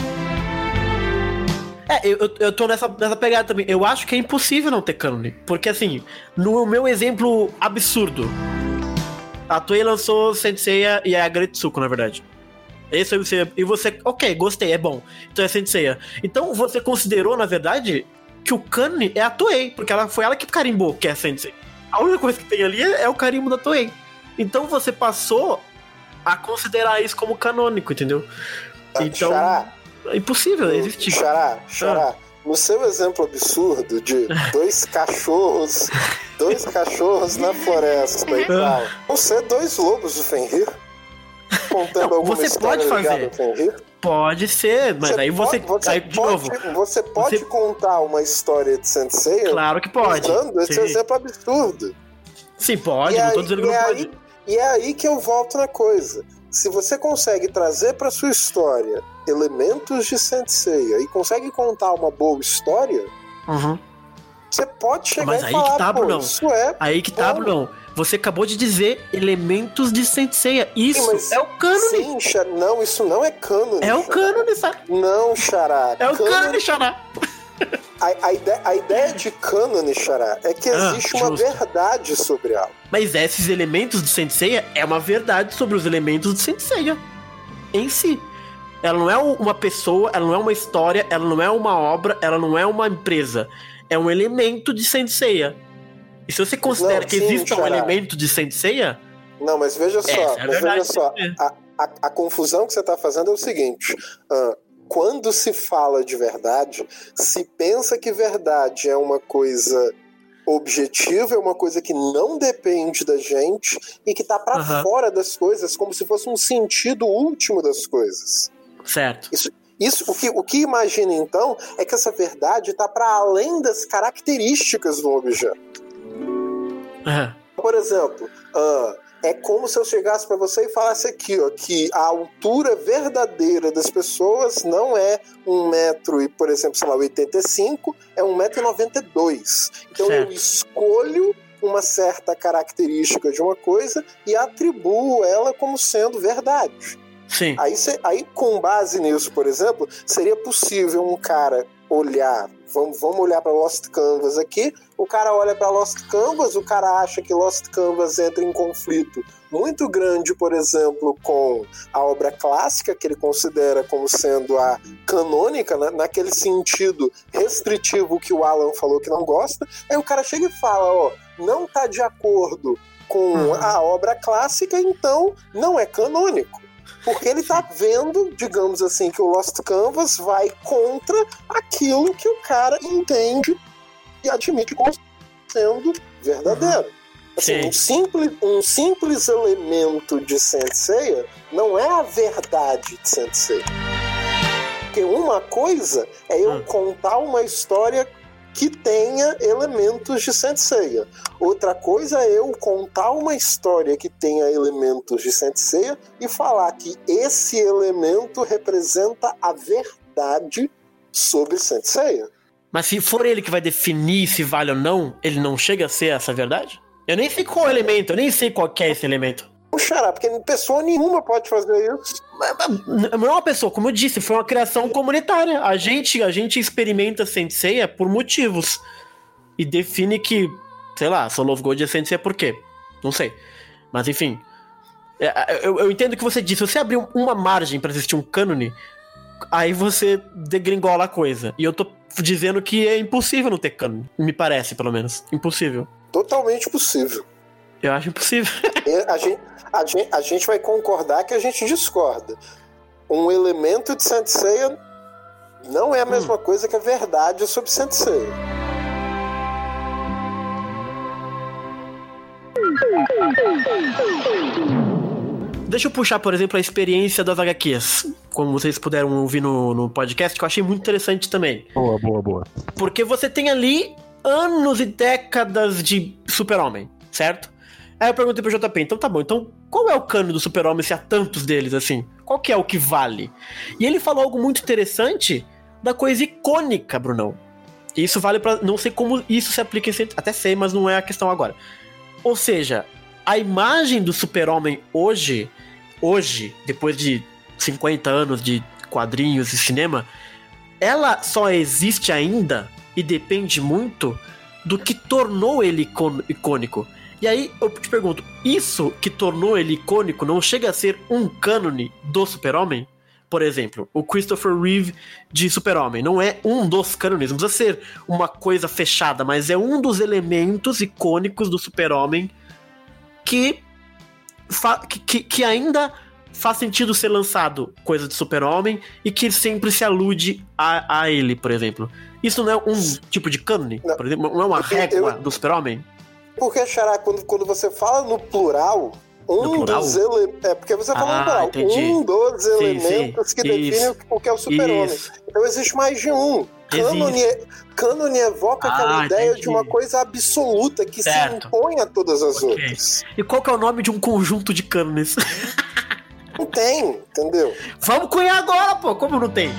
É, eu, eu- eu tô nessa, nessa pegada também. Eu acho que é impossível não ter cânone. Porque, assim, no meu exemplo absurdo, a Toei lançou Saint Seiya e é a Gretsuko, na verdade. Esse é o você. E você, ok, gostei, é bom. Então é Saint Seiya. Então você considerou, na verdade, que o cânone é a Toei, porque ela, foi ela que carimbou que é Saint Seiya. A única coisa que tem ali é, é o carimbo da Toei. Então você passou a considerar isso como canônico, entendeu? Então, Xará, é impossível existir. Xará, Xará, no seu exemplo absurdo de dois cachorros, dois cachorros na floresta e tal, vão ser dois lobos do Fenrir? Contando Não, alguma você história pode ligada fazer. ao Fenrir? Pode ser, mas aí você. pode, aí, de pode, novo, você pode você- contar uma história de Saint Seiya claro que pode. usando esse Sim. exemplo absurdo. Sim, pode, E não aí- tô dizendo que e não aí- pode. E é aí que eu volto na coisa. Se você consegue trazer para sua história elementos de Saint Seiya e consegue contar uma boa história, Uhum. você pode chegar Mas e aí falar, que tá, pô, Brunão. isso é... Aí que tá, Bom. Bruno. Você acabou de dizer elementos de Saint Seiya. Isso Sim, mas- é o cânone. Sim, Xará. Não, isso não é cânone. É o Xará. cânone, sabe? Não, Xará. É o cânone, Xará. A, a, ideia, a ideia de cânone, Xará, é que Ah, existe uma justo. verdade sobre algo. Mas esses elementos de Saint Seiya é uma verdade sobre os elementos de Saint Seiya em si. Ela não é uma pessoa, ela não é uma história, ela não é uma obra, ela não é uma empresa. É um elemento de Saint Seiya. E se você considera Não, que sim, existe um Xará. elemento de Saint Seiya, Não, mas veja só, Essa é mas verdade, veja só a, a, a confusão que você está fazendo é o seguinte: uh, quando se fala de verdade, se pensa que verdade é uma coisa objetiva, é uma coisa que não depende da gente e que está para Uhum. fora das coisas, como se fosse um sentido último das coisas. Certo. Isso, isso o, que, o que imagina então é que essa verdade está para além das características do objeto. Uhum. Por exemplo, uh, é como se eu chegasse para você e falasse aqui, ó, que a altura verdadeira das pessoas não é um metro e, por exemplo, sei lá, oitenta e cinco, é um metro e noventa e dois. Então Certo. eu escolho uma certa característica de uma coisa e atribuo ela como sendo verdade. Sim. Aí, cê, aí, com base nisso, por exemplo, seria possível um cara olhar, vamos, vamos olhar para Lost Canvas aqui, o cara olha para Lost Canvas, o cara acha que Lost Canvas entra em conflito muito grande, por exemplo, com a obra clássica, que ele considera como sendo a canônica, né, naquele sentido restritivo que o Alan falou que não gosta, aí o cara chega e fala, ó, não tá de acordo com uhum. a obra clássica, então não é canônico. Porque ele tá vendo, digamos assim, que o Lost Canvas vai contra aquilo que o cara entende e admite como sendo verdadeiro. Uhum. Assim, um, simples, um simples elemento de Saint Seiya não é a verdade de Saint Seiya. Porque uma coisa é eu uhum. contar uma história que tenha elementos de Saint Seiya. Outra coisa é eu contar uma história que tenha elementos de Saint Seiya e falar que esse elemento representa a verdade sobre Saint Seiya. Mas se for ele que vai definir se vale ou não, ele não chega a ser essa verdade? Eu nem sei qual elemento, eu nem sei qual que é esse elemento. Não xará, porque pessoa nenhuma pode fazer isso. Não é uma pessoa, como eu disse, foi uma criação comunitária. A gente, a gente experimenta Saint Seiya por motivos. E define que, sei lá, Soul of Gold é Saint Seiya por quê? Não sei. Mas enfim. Eu, eu entendo o que você disse. Se você abrir uma margem pra existir um cânone, aí você degringola a coisa. E eu tô dizendo que é impossível não ter cânone. Me parece, pelo menos. Impossível. Totalmente possível. Eu acho impossível. A gente, a, gente, a gente vai concordar que a gente discorda. Um elemento de Saint Seiya não é a mesma hum. coisa que a verdade sobre Saint Seiya. Deixa eu puxar, por exemplo, a experiência das agá quês. Como vocês puderam ouvir no, no podcast, que eu achei muito interessante também. Boa, boa, boa. Porque você tem ali anos e décadas de Super-Homem, certo? Aí eu perguntei pro J P, então tá bom, então qual é o cano do Super-Homem se há tantos deles, assim? Qual que é o que vale? E ele falou algo muito interessante da coisa icônica, Brunão. E isso vale pra... Não sei como isso se aplica em... Até sei, mas não é a questão agora. Ou seja, a imagem do Super-Homem hoje, hoje, depois de cinquenta anos de quadrinhos e cinema, ela só existe ainda e depende muito do que tornou ele icônico. E aí eu te pergunto, isso que tornou ele icônico não chega a ser um cânone do Super-Homem? Por exemplo, o Christopher Reeve de Super-Homem não é um dos cânones, não precisa ser uma coisa fechada, mas é um dos elementos icônicos do Super-Homem que, fa- que, que ainda faz sentido ser lançado coisa de Super-Homem e que sempre se alude a, a ele, por exemplo. Isso não é um tipo de cânone? Não. Por exemplo, não é uma régua do Super-Homem? Porque, Xará, quando, quando você fala no plural, um no plural? dos elementos. É porque você fala ah, no plural. Entendi. Um dos sim, elementos sim. que define Isso. o que é o Super-Homem. Isso. Então existe mais de um. Cânone, cânone evoca ah, aquela ideia entendi. de uma coisa absoluta que certo. se impõe a todas as okay. outras. E qual que é o nome de um conjunto de cânones? Não tem, entendeu? Vamos cunhar agora, pô. Como não tem?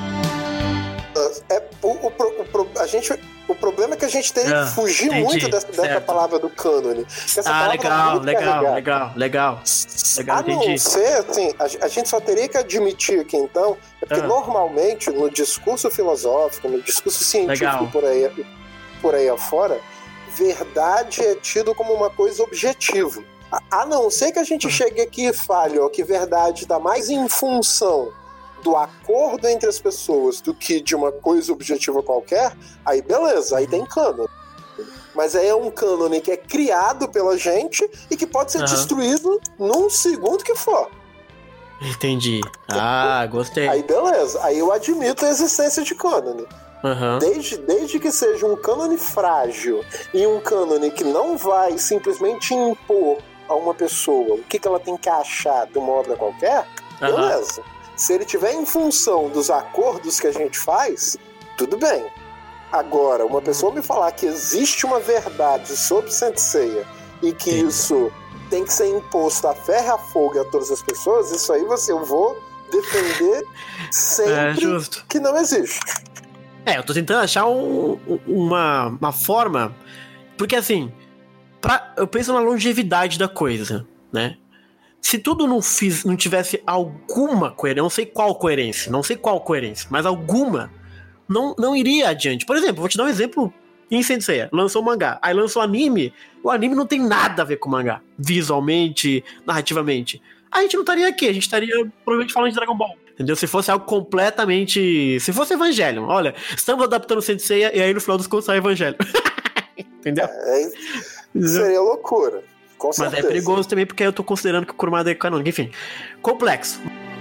É, o, o, o, a gente, o problema é que a gente tem ah, que fugir entendi, muito dessa, dessa palavra do cânone. Ah, legal, legal, legal, legal, legal. A não ser, assim, a, a gente só teria que admitir aqui, então, é porque ah. normalmente no discurso filosófico, no discurso científico por aí, por aí afora, verdade é tido como uma coisa objetiva. A, a não ser que a gente ah. chegue aqui e fale ó, que verdade está mais em função do acordo entre as pessoas do que de uma coisa objetiva qualquer, aí beleza, aí tem cânone. Mas aí é um cânone que é criado pela gente e que pode ser Aham. destruído num segundo que for. Entendi. Ah, gostei. Aí beleza, aí eu admito a existência de cânone. Aham. Desde, desde que seja um cânone frágil e um cânone que não vai simplesmente impor a uma pessoa o que, que ela tem que achar de uma obra qualquer, Aham. beleza. Se ele tiver em função dos acordos que a gente faz, tudo bem. Agora, uma pessoa me falar que existe uma verdade sobre Saint Seiya e que Sim. isso tem que ser imposto a ferro e a fogo a todas as pessoas, isso aí você, eu vou defender sempre É justo. que não existe. É, eu tô tentando achar um- um- uma, uma forma. Porque assim, pra, eu penso na longevidade da coisa, né? Se tudo não, fiz, não tivesse alguma coerência, não sei qual coerência, não sei qual coerência, mas alguma, não, não iria adiante. Por exemplo, vou te dar um exemplo em Saint Seiya. Lançou o mangá, aí lançou o anime, o anime não tem nada a ver com o mangá, visualmente, narrativamente. A gente não estaria aqui, a gente estaria provavelmente falando de Dragon Ball. Entendeu? Se fosse algo completamente... Se fosse Evangelion, olha, estamos adaptando Saint Seiya e aí no final dos contos sai Evangelion. Entendeu? É, seria loucura. Com Mas certeza. é perigoso também porque eu tô considerando que o Kurumada é canônico. Enfim, complexo.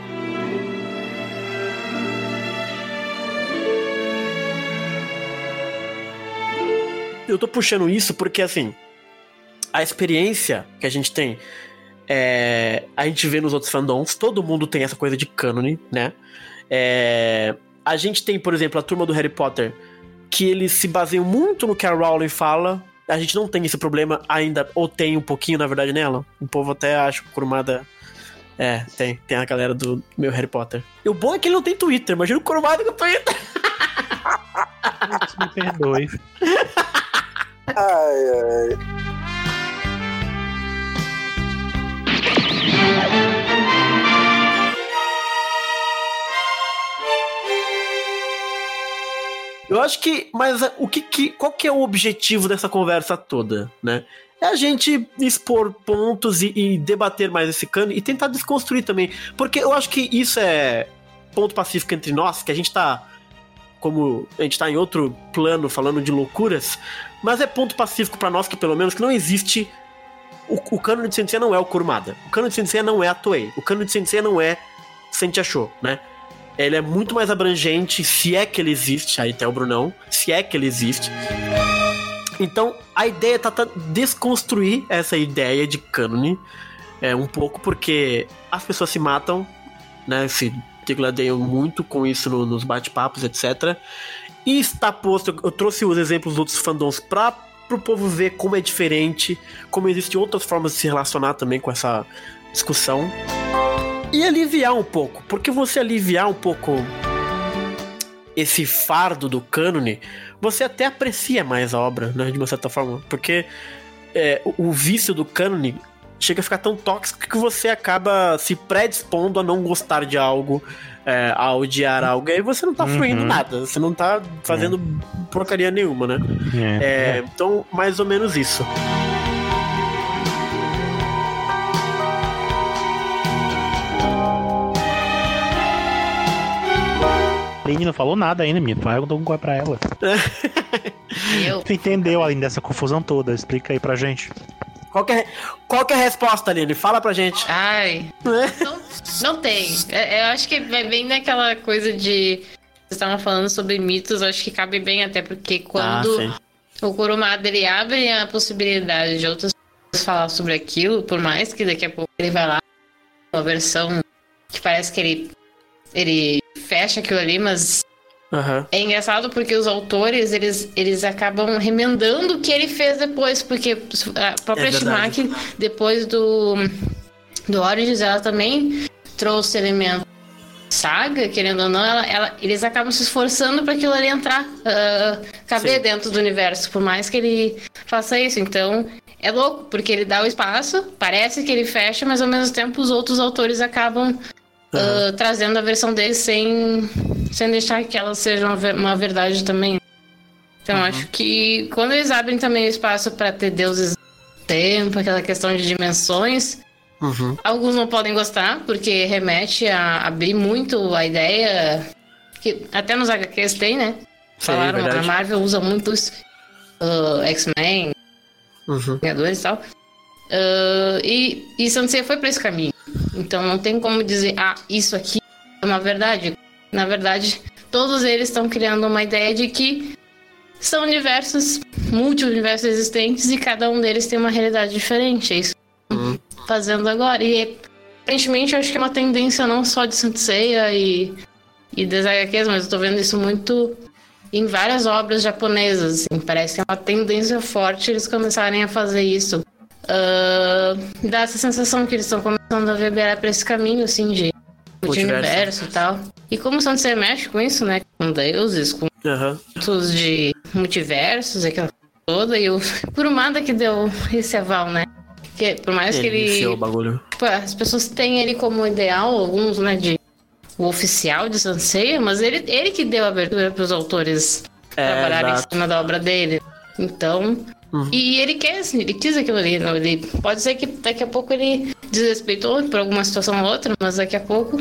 Eu tô puxando isso porque, assim, a experiência que a gente tem, é, a gente vê nos outros fandoms, todo mundo tem essa coisa de cânone, né? É, a gente tem, por exemplo, a turma do Harry Potter, que eles se baseiam muito no que a Rowling fala. A gente não tem esse problema ainda, ou tem um pouquinho, na verdade, nela. O povo até acha que o Kurumada... É, tem. Tem a galera do meu Harry Potter. E o bom é que ele não tem Twitter. Imagina o Kurumada com Twitter. Me perdoe. Ai, ai. Eu acho que... Mas o que, que, qual que é o objetivo dessa conversa toda, né? É a gente expor pontos e, e debater mais esse cano e tentar desconstruir também. Porque eu acho que isso é ponto pacífico entre nós, que a gente tá... Como a gente tá em outro plano falando de loucuras, mas é ponto pacífico pra nós que pelo menos que não existe... O, o cânone de Saint Seiya não é o Kurumada. O cânone de Saint Seiya não é a Toei. O cânone de Saint Seiya não é Saint Show, né? Ele é muito mais abrangente, se é que ele existe, aí até o Brunão, se é que ele existe. Então, a ideia tá, tá desconstruir essa ideia de cânone é, um pouco, porque as pessoas se matam, né, se degladeiam muito com isso no, nos bate-papos, etcétera. E está posto, eu trouxe os exemplos dos outros fandoms para o povo ver como é diferente, como existem outras formas de se relacionar também com essa discussão. E aliviar um pouco, porque você aliviar um pouco esse fardo do cânone, você até aprecia mais a obra, né, de uma certa forma, porque é, o, o vício do cânone chega a ficar tão tóxico que você acaba se predispondo a não gostar de algo, é, a odiar algo, e aí você não tá Uhum. fluindo nada, você não tá fazendo porcaria nenhuma, né? É, É, é. então, mais ou menos isso. A Aline não falou nada ainda, minha. Perguntou alguma coisa pra ela. Eu. Tu entendeu, além dessa confusão toda? Explica aí pra gente. Qual que é, qual que é a resposta, Aline? Fala pra gente. Ai, não, não tem. É, eu acho que vai bem naquela coisa de... Vocês estavam falando sobre mitos, eu acho que cabe bem até porque quando Ah, sim. o Kurumada ele abre a possibilidade de outras pessoas falar sobre aquilo, por mais que daqui a pouco ele vai lá uma versão que parece que ele, ele fecha aquilo ali, mas Aham. é engraçado porque os autores, eles, eles acabam remendando o que ele fez depois, porque a própria É verdade. Shimaki, depois do, do Origins, ela também trouxe elementos saga, querendo ou não, ela, ela, eles acabam se esforçando para aquilo ali entrar, uh, caber Sim. dentro do universo, por mais que ele faça isso. Então, é louco, porque ele dá o espaço, parece que ele fecha, mas ao mesmo tempo os outros autores acabam Aham. uh, trazendo a versão deles sem, sem deixar que ela seja uma, ver- uma verdade também. Então, Uhum. acho que quando eles abrem também o espaço para ter deuses do tempo, aquela questão de dimensões, Uhum. alguns não podem gostar, porque remete a abrir muito a ideia, que até nos H Qs tem, né? Sim, Falaram, verdade. a Marvel usa muito isso. uh, X-Men, Uhum. Vingadores e tal. Uh, e, e Saint Seiya foi pra esse caminho. Então não tem como dizer, ah, isso aqui é uma verdade. Na verdade, todos eles estão criando uma ideia de que são universos, multi-universos existentes, e cada um deles tem uma realidade diferente. É isso que Uhum. estão fazendo agora. E aparentemente eu acho que é uma tendência não só de Saint Seiya e, e das H Qs, mas eu tô vendo isso muito em várias obras japonesas. Assim. Parece que é uma tendência forte eles começarem a fazer isso. Uh, dá essa sensação que eles estão começando a verberar pra esse caminho, assim, de multiverso e tal. E como Saint Seiya mexe com isso, né? Com deuses, com Uhum. pontos de multiversos, aquela coisa toda. E o Kurumada que deu esse aval, né? Que por mais que ele... Iniciou o bagulho. Pô, as pessoas têm ele como ideal, alguns, né, de o oficial de Saint Seiya, mas ele, ele que deu a abertura pros autores É, trabalharem exato. em cima da obra dele. Então... Uhum. E ele quer, assim, ele quis aquilo ali. Não, ele, pode ser que daqui a pouco ele desrespeitou por alguma situação ou outra, mas daqui a pouco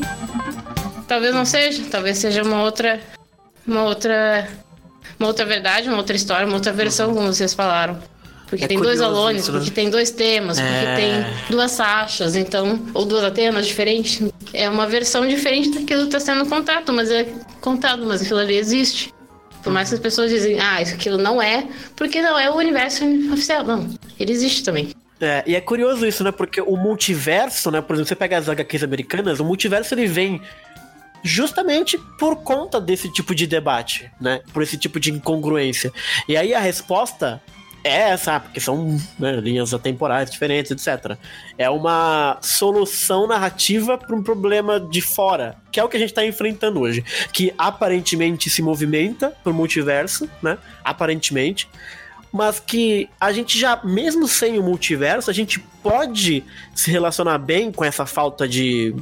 talvez não seja. Talvez seja uma outra, uma outra, uma outra verdade, uma outra história, uma outra versão, como vocês falaram. Porque É tem dois curioso Alones, isso, né? porque tem dois temas, É. porque tem duas Sashas, então, ou duas Atenas diferentes. É uma versão diferente daquilo que está sendo contado, mas é contado, mas aquilo ali existe. Por mais que as pessoas dizem, ah, isso aquilo não é, porque não é o universo oficial. Não, ele existe também. É, e é curioso isso, né? Porque o multiverso, né? Por exemplo, você pega as H Qs americanas, o multiverso ele vem justamente por conta desse tipo de debate, né? Por esse tipo de incongruência. E aí a resposta é essa, porque são, né, linhas atemporais diferentes, etcétera. É uma solução narrativa para um problema de fora, que é o que a gente está enfrentando hoje, que aparentemente se movimenta pro multiverso, né? Aparentemente, mas que a gente já, mesmo sem o multiverso, a gente pode se relacionar bem com essa falta de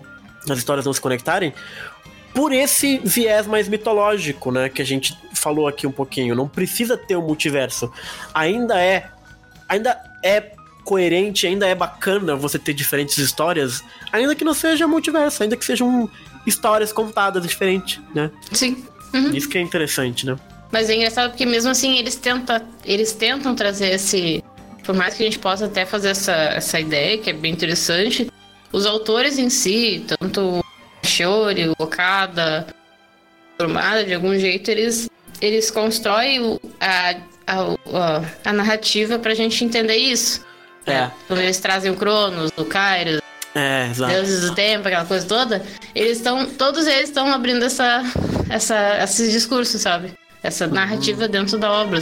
as histórias não se conectarem, por esse viés mais mitológico, né, que a gente falou aqui um pouquinho. Não precisa ter um multiverso. Ainda é, ainda é coerente, ainda é bacana você ter diferentes histórias, ainda que não seja multiverso, ainda que sejam histórias contadas diferentes, né? Sim. Uhum. Isso que é interessante, né? Mas é engraçado porque mesmo assim eles tentam, eles tentam trazer esse... Por mais que a gente possa até fazer essa, essa ideia, que é bem interessante, os autores em si, tanto Shiori, Okada, Kurumada, de algum jeito, eles, eles constroem o, a, a, a, a narrativa pra gente entender isso. É. Né? Quando eles trazem o Cronos, o Kairos, É, exato. Deuses do Tempo, aquela coisa toda, eles estão, todos eles estão abrindo essa, essa, esses discursos, sabe? Essa narrativa Uhum. dentro da obra.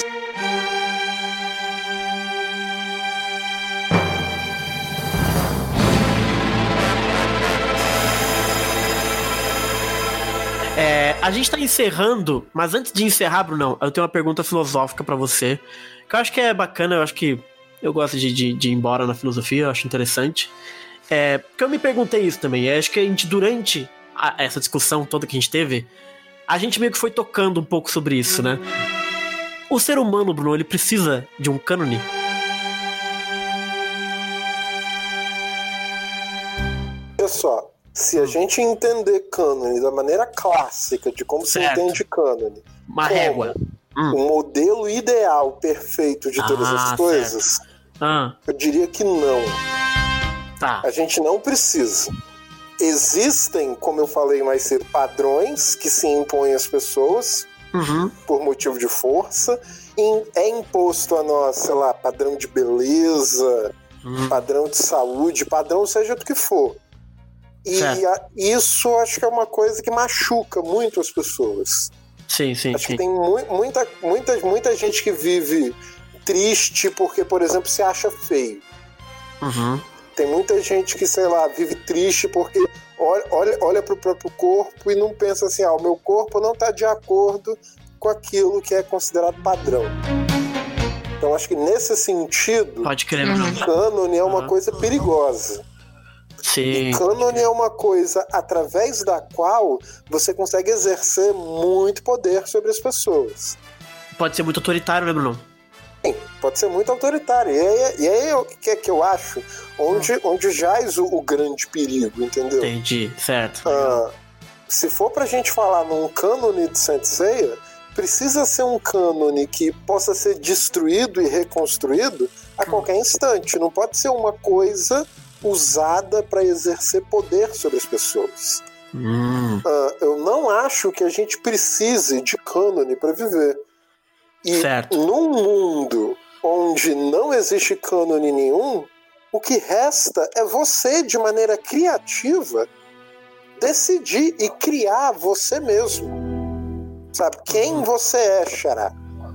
É, a gente tá encerrando, mas antes de encerrar, Brunão, eu tenho uma pergunta filosófica pra você, que eu acho que é bacana, eu acho que eu gosto de, de, de ir embora na filosofia, eu acho interessante. É, porque eu me perguntei isso também, eu acho que a gente, durante a, essa discussão toda que a gente teve, a gente meio que foi tocando um pouco sobre isso, né? O ser humano, Bruno, ele precisa de um cânone? Olha só, se a gente entender cânone da maneira clássica de como Certo. se entende cânone, Uma como régua. Hum. o modelo ideal perfeito de todas Ah, as coisas, Ah, eu diria que não. tá. A gente não precisa. Existem, como eu falei mais cedo, padrões que se impõem às pessoas Uhum. por motivo de força. E é imposto a nós, sei lá, padrão de beleza, Uhum. padrão de saúde, padrão seja do que for. E Certo. a- isso acho que é uma coisa que machuca muito as pessoas. Sim, sim, Acho sim. que tem mu- muita, muita, muita gente que vive triste porque, por exemplo, se acha feio. Uhum. Tem muita gente que, sei lá, vive triste porque olha, olha, olha pro próprio corpo e não pensa assim, ah, o meu corpo não tá de acordo com aquilo que é considerado padrão. Então acho que nesse sentido, Pode crer, Uhum. Bruno. cânone é uma Uhum. coisa perigosa. Sim. Cânone é uma coisa através da qual você consegue exercer muito poder sobre as pessoas. Pode ser muito autoritário, né, Bruno? Sim, pode ser muito autoritário. E aí, e aí é o que, é que eu acho onde, onde jaz o, o grande perigo, entendeu? Entendi, certo. Ah, se for pra gente falar num cânone de Saint Seiya, precisa ser um cânone que possa ser destruído e reconstruído a qualquer instante. Não pode ser uma coisa usada para exercer poder sobre as pessoas. Hum. Uh, eu não acho que a gente precise de cânone para viver. E certo. Num mundo onde não existe cânone nenhum, o que resta é você, de maneira criativa, decidir e criar você mesmo. Sabe? Quem você é, Xará?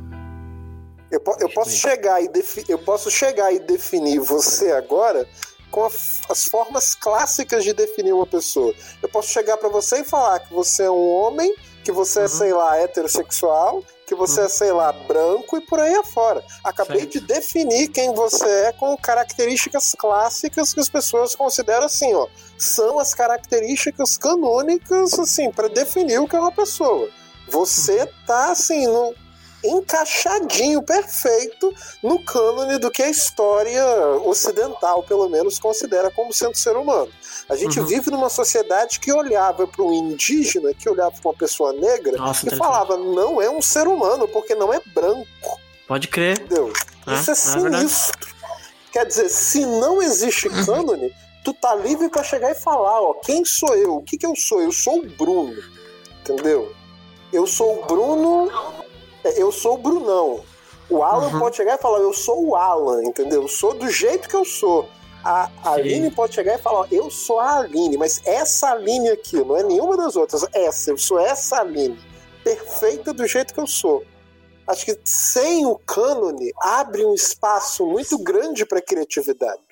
Eu, eu, posso chegar e defi- eu posso chegar e definir você agora com a, as formas clássicas de definir uma pessoa. Eu posso chegar pra você e falar que você é um homem, que você é, sei lá, heterossexual, que você é, sei lá, branco e por aí afora. Acabei certo. de definir quem você é com características clássicas que as pessoas consideram assim, ó. São as características canônicas, assim, pra definir o que é uma pessoa. Você tá, assim, no... encaixadinho, perfeito no cânone do que a história ocidental, pelo menos, considera como sendo ser humano. A gente uhum. vive numa sociedade que olhava para um indígena, que olhava para uma pessoa negra, Nossa, e falava, não é um ser humano, porque não é branco. Pode crer. Entendeu? Ah, Isso é sinistro. É Quer dizer, se não existe cânone, tu tá livre para chegar e falar, ó, quem sou eu? O que que eu sou? Eu sou o Bruno. Entendeu? Eu sou o Bruno... Eu sou o Brunão. O Alan uhum. pode chegar e falar, eu sou o Alan, entendeu? Eu sou do jeito que eu sou. A Aline pode chegar e falar, eu sou a Aline, mas essa Aline aqui, não é nenhuma das outras. Essa, eu sou essa Aline. Perfeita do jeito que eu sou. Acho que sem o cânone, abre um espaço muito grande para criatividade.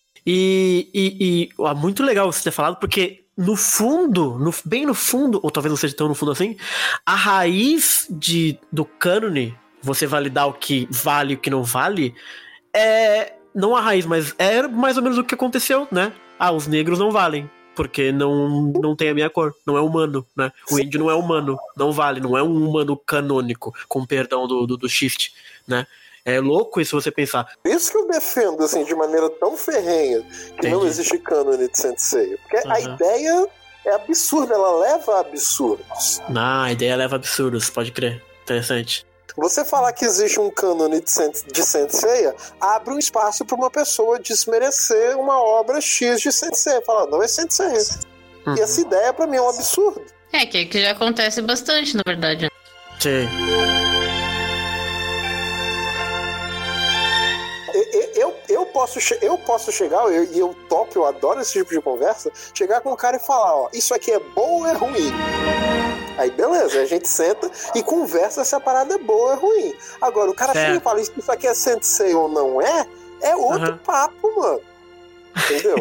E, e, e ó, muito legal você ter falado, porque no fundo, no, bem no fundo, ou talvez não seja tão no fundo assim, a raiz de, do cânone, você validar o que vale e o que não vale, é não a raiz, mas é mais ou menos o que aconteceu, né? Ah, os negros não valem, porque não, não tem a minha cor, não é humano, né? O índio não é humano, não vale, não é um humano canônico, com perdão do, do, do shift, né? É louco isso você pensar. Isso que eu defendo, assim, de maneira tão ferrenha, que Entendi. Não existe cânone de Sensei. Porque uhum. a ideia é absurda, ela leva a absurdos. Ah, a ideia leva a absurdos, pode crer. Interessante. Você falar que existe um cânone de, sen- de Sensei abre um espaço para uma pessoa desmerecer uma obra X de Sensei. Falar, não é Sensei. Uhum. E essa ideia, pra mim, é um absurdo. É, que, que já acontece bastante, na verdade. Sim. Eu, eu, posso, eu posso chegar, e eu, eu topo, eu adoro esse tipo de conversa, chegar com o cara e falar, ó, isso aqui é bom ou é ruim? Aí beleza, a gente senta e conversa se a parada é boa ou é ruim. Agora, o cara certo. chega e fala, isso aqui é Sensei ou não é, é outro uhum. papo, mano. Entendeu?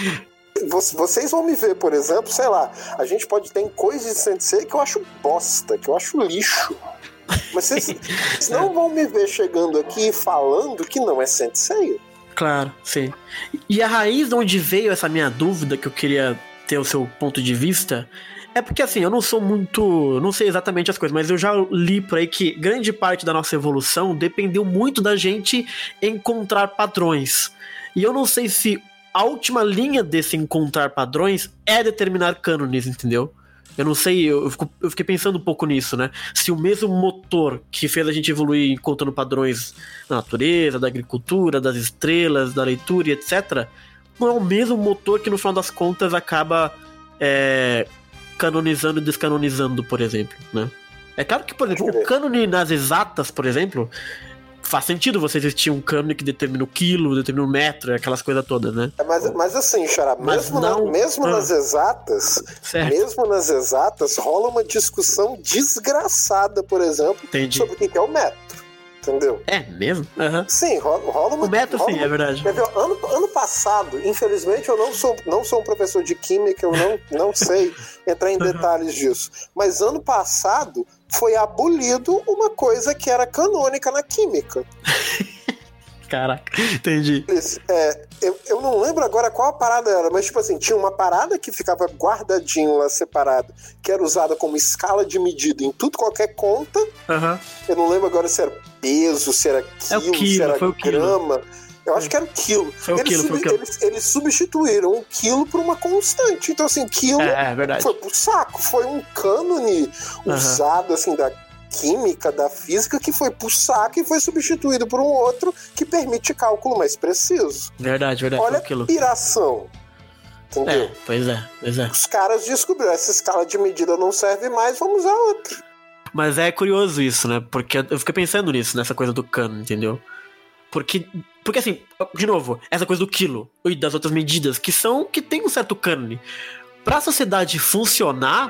Vocês vão me ver, por exemplo, sei lá, a gente pode ter coisas de Sensei que eu acho bosta, que eu acho lixo. Mas vocês, vocês não vão me ver chegando aqui falando que não é Sensei. Claro, sim. E a raiz de onde veio essa minha dúvida, que eu queria ter o seu ponto de vista, é porque assim, eu não sou muito... não sei exatamente as coisas, mas eu já li por aí que grande parte da nossa evolução dependeu muito da gente encontrar padrões. E eu não sei se a última linha desse encontrar padrões é determinar cânones, entendeu? Eu não sei, eu, fico, eu fiquei pensando um pouco nisso, né? Se o mesmo motor que fez a gente evoluir encontrando padrões da natureza, da agricultura, das estrelas, da leitura e etcétera, não é o mesmo motor que no final das contas acaba é, canonizando e descanonizando, por exemplo, né? É claro que, por exemplo, o cânone nas exatas, por exemplo, faz sentido você existir um cânone que determina o quilo, determina o metro, aquelas coisas todas, né? Mas, mas assim, Xará, mesmo, não, na, mesmo ah, nas exatas, certo. mesmo nas exatas, rola uma discussão desgraçada, por exemplo, Entendi. sobre o que é o metro. Entendeu? É mesmo? Uhum. Sim, rola, rola uma... O metro rola sim, uma, é verdade. Ano, ano passado, infelizmente, eu não sou, não sou um professor de química, eu não, não sei entrar em detalhes disso. Mas ano passado foi abolido uma coisa que era canônica na química. Caraca, entendi. É, eu, eu não lembro agora qual a parada era, mas tipo assim, tinha uma parada que ficava guardadinho lá, separado, que era usada como escala de medida em tudo qualquer conta. Uhum. Eu não lembro agora se era peso, se era quilo, é quilo se era grama. Eu acho que era o quilo. Foi o eles, quilo, sub, foi o quilo. Eles, eles substituíram o quilo por uma constante. Então, assim, quilo é, é verdade. foi pro saco. Foi um cânone uhum. usado, assim, da química da física que foi pro saco e foi substituído por um outro que permite cálculo mais preciso. Verdade, verdade. Olha aquilo. a piração. Entendeu? É, pois é, pois é. Os caras descobriram, essa escala de medida não serve mais, vamos usar outra. Mas é curioso isso, né? Porque eu fiquei pensando nisso, nessa coisa do cano, entendeu? Porque, porque assim, de novo, essa coisa do quilo e das outras medidas, que são, que tem um certo cânone. Pra sociedade funcionar,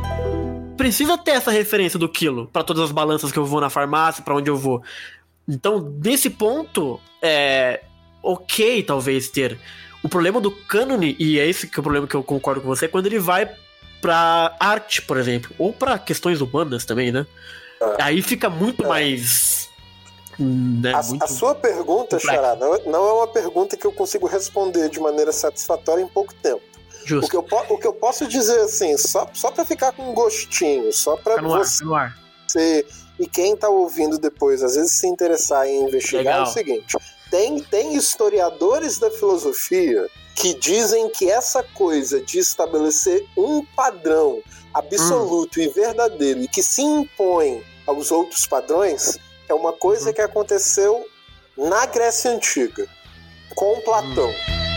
precisa ter essa referência do quilo pra todas as balanças que eu vou na farmácia, pra onde eu vou. Então, nesse ponto, é ok, talvez, ter. O problema do cânone, e é esse que é o problema que eu concordo com você, é quando ele vai pra arte, por exemplo, ou pra questões humanas também, né? É. Aí fica muito é. mais... Né, a, muito a sua pergunta, Xará, não, não é uma pergunta que eu consigo responder de maneira satisfatória em pouco tempo. Justo. O que eu, o que eu posso dizer, assim, só, só pra ficar com um gostinho, só pra no você... Ar, no ar. você e quem tá ouvindo depois, às vezes se interessar em investigar, Legal. É o seguinte... Tem, tem historiadores da filosofia que dizem que essa coisa de estabelecer um padrão absoluto hum. e verdadeiro e que se impõe aos outros padrões é uma coisa uhum. que aconteceu na Grécia Antiga, com Platão.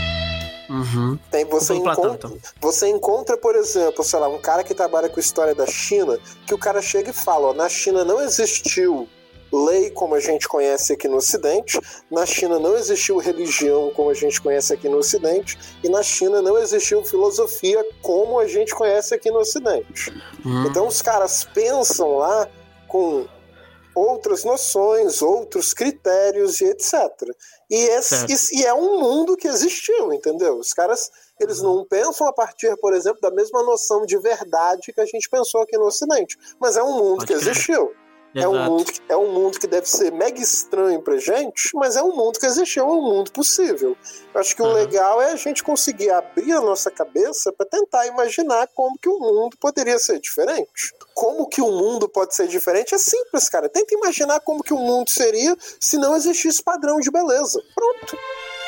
Uhum. Tem, você, encontra, Platão, então. você encontra, por exemplo, sei lá, um cara que trabalha com história da China, que o cara chega e fala, ó, na China não existiu lei como a gente conhece aqui no Ocidente, na China não existiu religião como a gente conhece aqui no Ocidente, e na China não existiu filosofia como a gente conhece aqui no Ocidente. Hum. Então os caras pensam lá com outras noções, outros critérios e etcétera. E, esse, e é um mundo que existiu, entendeu? Os caras, eles não pensam a partir, por exemplo, da mesma noção de verdade que a gente pensou aqui no Ocidente, mas é um mundo Pode que crer. existiu. É um, mundo que, é um mundo que deve ser mega estranho pra gente, mas é um mundo que existiu, é um mundo possível. Eu acho que uhum. o legal é a gente conseguir abrir a nossa cabeça para tentar imaginar como que o mundo poderia ser diferente. Como que o mundo pode ser diferente? É simples, cara. Tenta imaginar como que o mundo seria se não existisse padrão de beleza. Pronto.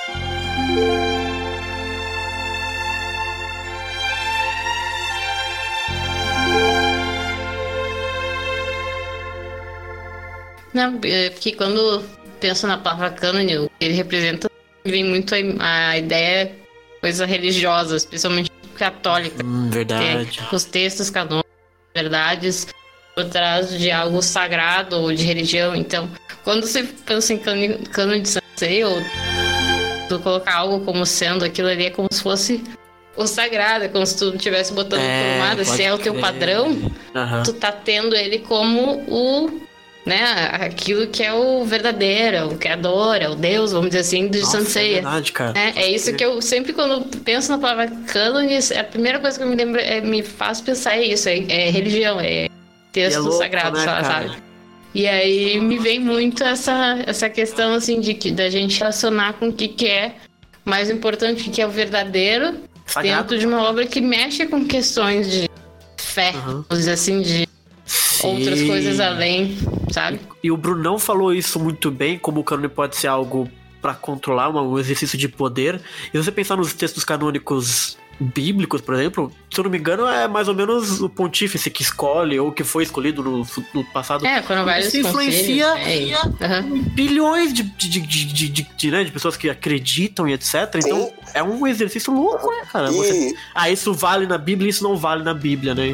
Não, porque quando penso na palavra cânone, ele representa, vem muito a, a ideia, coisa religiosa, especialmente católica. Hum, verdade. Os textos canônicos, verdades, por trás de algo sagrado ou de religião. Então, quando você pensa em cânone de Sansei, ou tu colocar algo como sendo aquilo ali, é como se fosse o sagrado, é como se tu estivesse botando é, formada, se é o teu padrão, uhum. tu tá tendo ele como o... né, aquilo que é o verdadeiro, o criador, é o Deus, vamos dizer assim, de Sansei. É verdade, cara. É, é isso que eu sempre, quando penso na palavra cânone, a primeira coisa que eu me lembro, é, me faz pensar é isso, é, é religião, é texto é louco, sagrado, né, sabe? E aí me vem muito essa, essa questão, assim, de que, da gente relacionar com o que, que é mais importante, o que é o verdadeiro, sagrado. Dentro de uma obra que mexe com questões de fé, uhum. vamos dizer assim, de outras Sim. coisas além, sabe? E, e o Brunão falou isso muito bem, como o cânone pode ser algo para controlar, um exercício de poder. E se você pensar nos textos canônicos bíblicos, por exemplo, se eu não me engano, é mais ou menos o pontífice que escolhe, ou que foi escolhido no, no passado. É, foram vários Isso influencia é. uhum. bilhões de, de, de, de, de, de, né, de pessoas que acreditam e etcétera. Então, Sim. é um exercício louco, né, cara? E... Você... Ah, isso vale na Bíblia, isso não vale na Bíblia, né?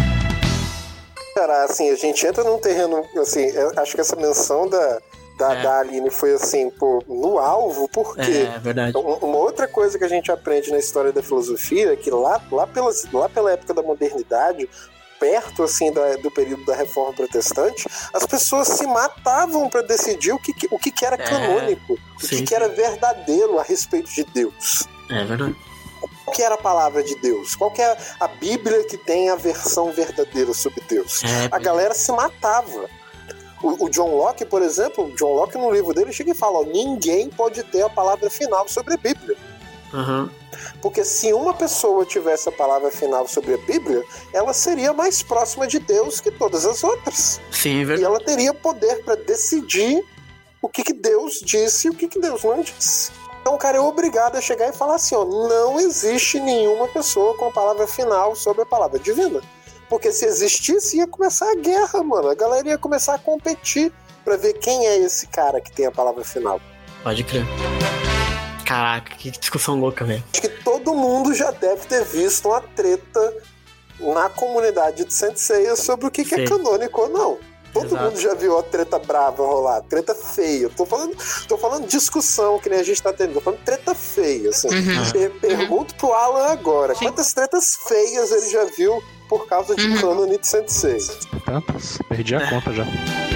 Cara, assim, a gente entra num terreno, assim, acho que essa menção da, da, é. da Aline foi, assim, pô, no alvo, porque é, verdade. uma outra coisa que a gente aprende na história da filosofia é que lá, lá, pelas, lá pela época da modernidade, perto, assim, da, do período da Reforma Protestante, as pessoas se matavam para decidir o que, o que, que era canônico, é, sim, o que, que era verdadeiro a respeito de Deus. É verdade. Qual que era a palavra de Deus? Qual que é a Bíblia que tem a versão verdadeira sobre Deus? É, a galera se matava. O, o John Locke, por exemplo, o John Locke no livro dele chega e fala, ó, ninguém pode ter a palavra final sobre a Bíblia. Uhum. Porque se uma pessoa tivesse a palavra final sobre a Bíblia, ela seria mais próxima de Deus que todas as outras. Sim, é verdade. E ela teria poder para decidir o que, que Deus disse e o que, que Deus não disse. Então o cara é obrigado a chegar e falar assim, ó, não existe nenhuma pessoa com a palavra final sobre a palavra divina. Porque se existisse, ia começar a guerra, mano. A galera ia começar a competir pra ver quem é esse cara que tem a palavra final. Pode crer. Caraca, que discussão louca, velho. Acho que todo mundo já deve ter visto uma treta na comunidade de Saint Seiya sobre o que, que é canônico ou não. Todo Exato. mundo já viu a treta brava rolar, treta feia. Tô falando, tô falando discussão, que nem a gente tá tendo. Tô falando treta feia, assim. Uhum. Per- Pergunto pro Alan agora, Sim. quantas tretas feias ele já viu por causa de Uhum. cânone de Saint Seiya? Tantas, perdi a conta já.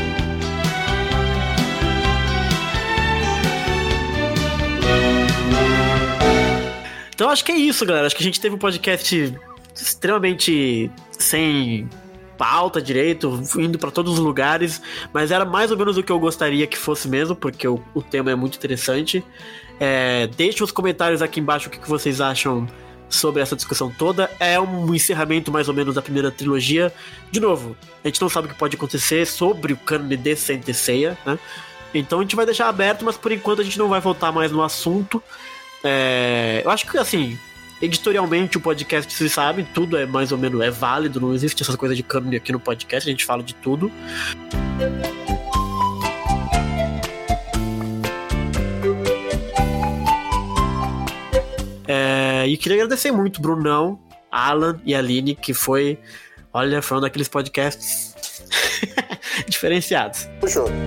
Então acho que é isso, galera. Acho que a gente teve um podcast extremamente sem pauta direito, indo pra todos os lugares, mas era mais ou menos o que eu gostaria que fosse mesmo, porque o, o tema é muito interessante. É, deixem os comentários aqui embaixo o que, que vocês acham sobre essa discussão toda. É um encerramento mais ou menos da primeira trilogia. De novo, a gente não sabe o que pode acontecer sobre o cânone de Saint Seiya, né? Então a gente vai deixar aberto, mas por enquanto a gente não vai voltar mais no assunto. É, eu acho que, assim, editorialmente o podcast, vocês sabem, tudo é mais ou menos é válido, não existe essas coisas de cânone aqui no podcast, a gente fala de tudo. É, e queria agradecer muito Brunão, Alan e Aline, que foi, olha, foi um daqueles podcasts diferenciados. Tamo junto.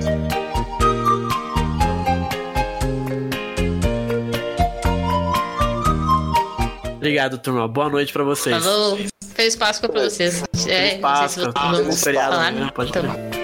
Obrigado, turma. Boa noite pra vocês. Falou. Feliz Páscoa pra vocês. É, Feliz Páscoa. não sei se Feliz vou feriado, falar, né? Pode então. crer.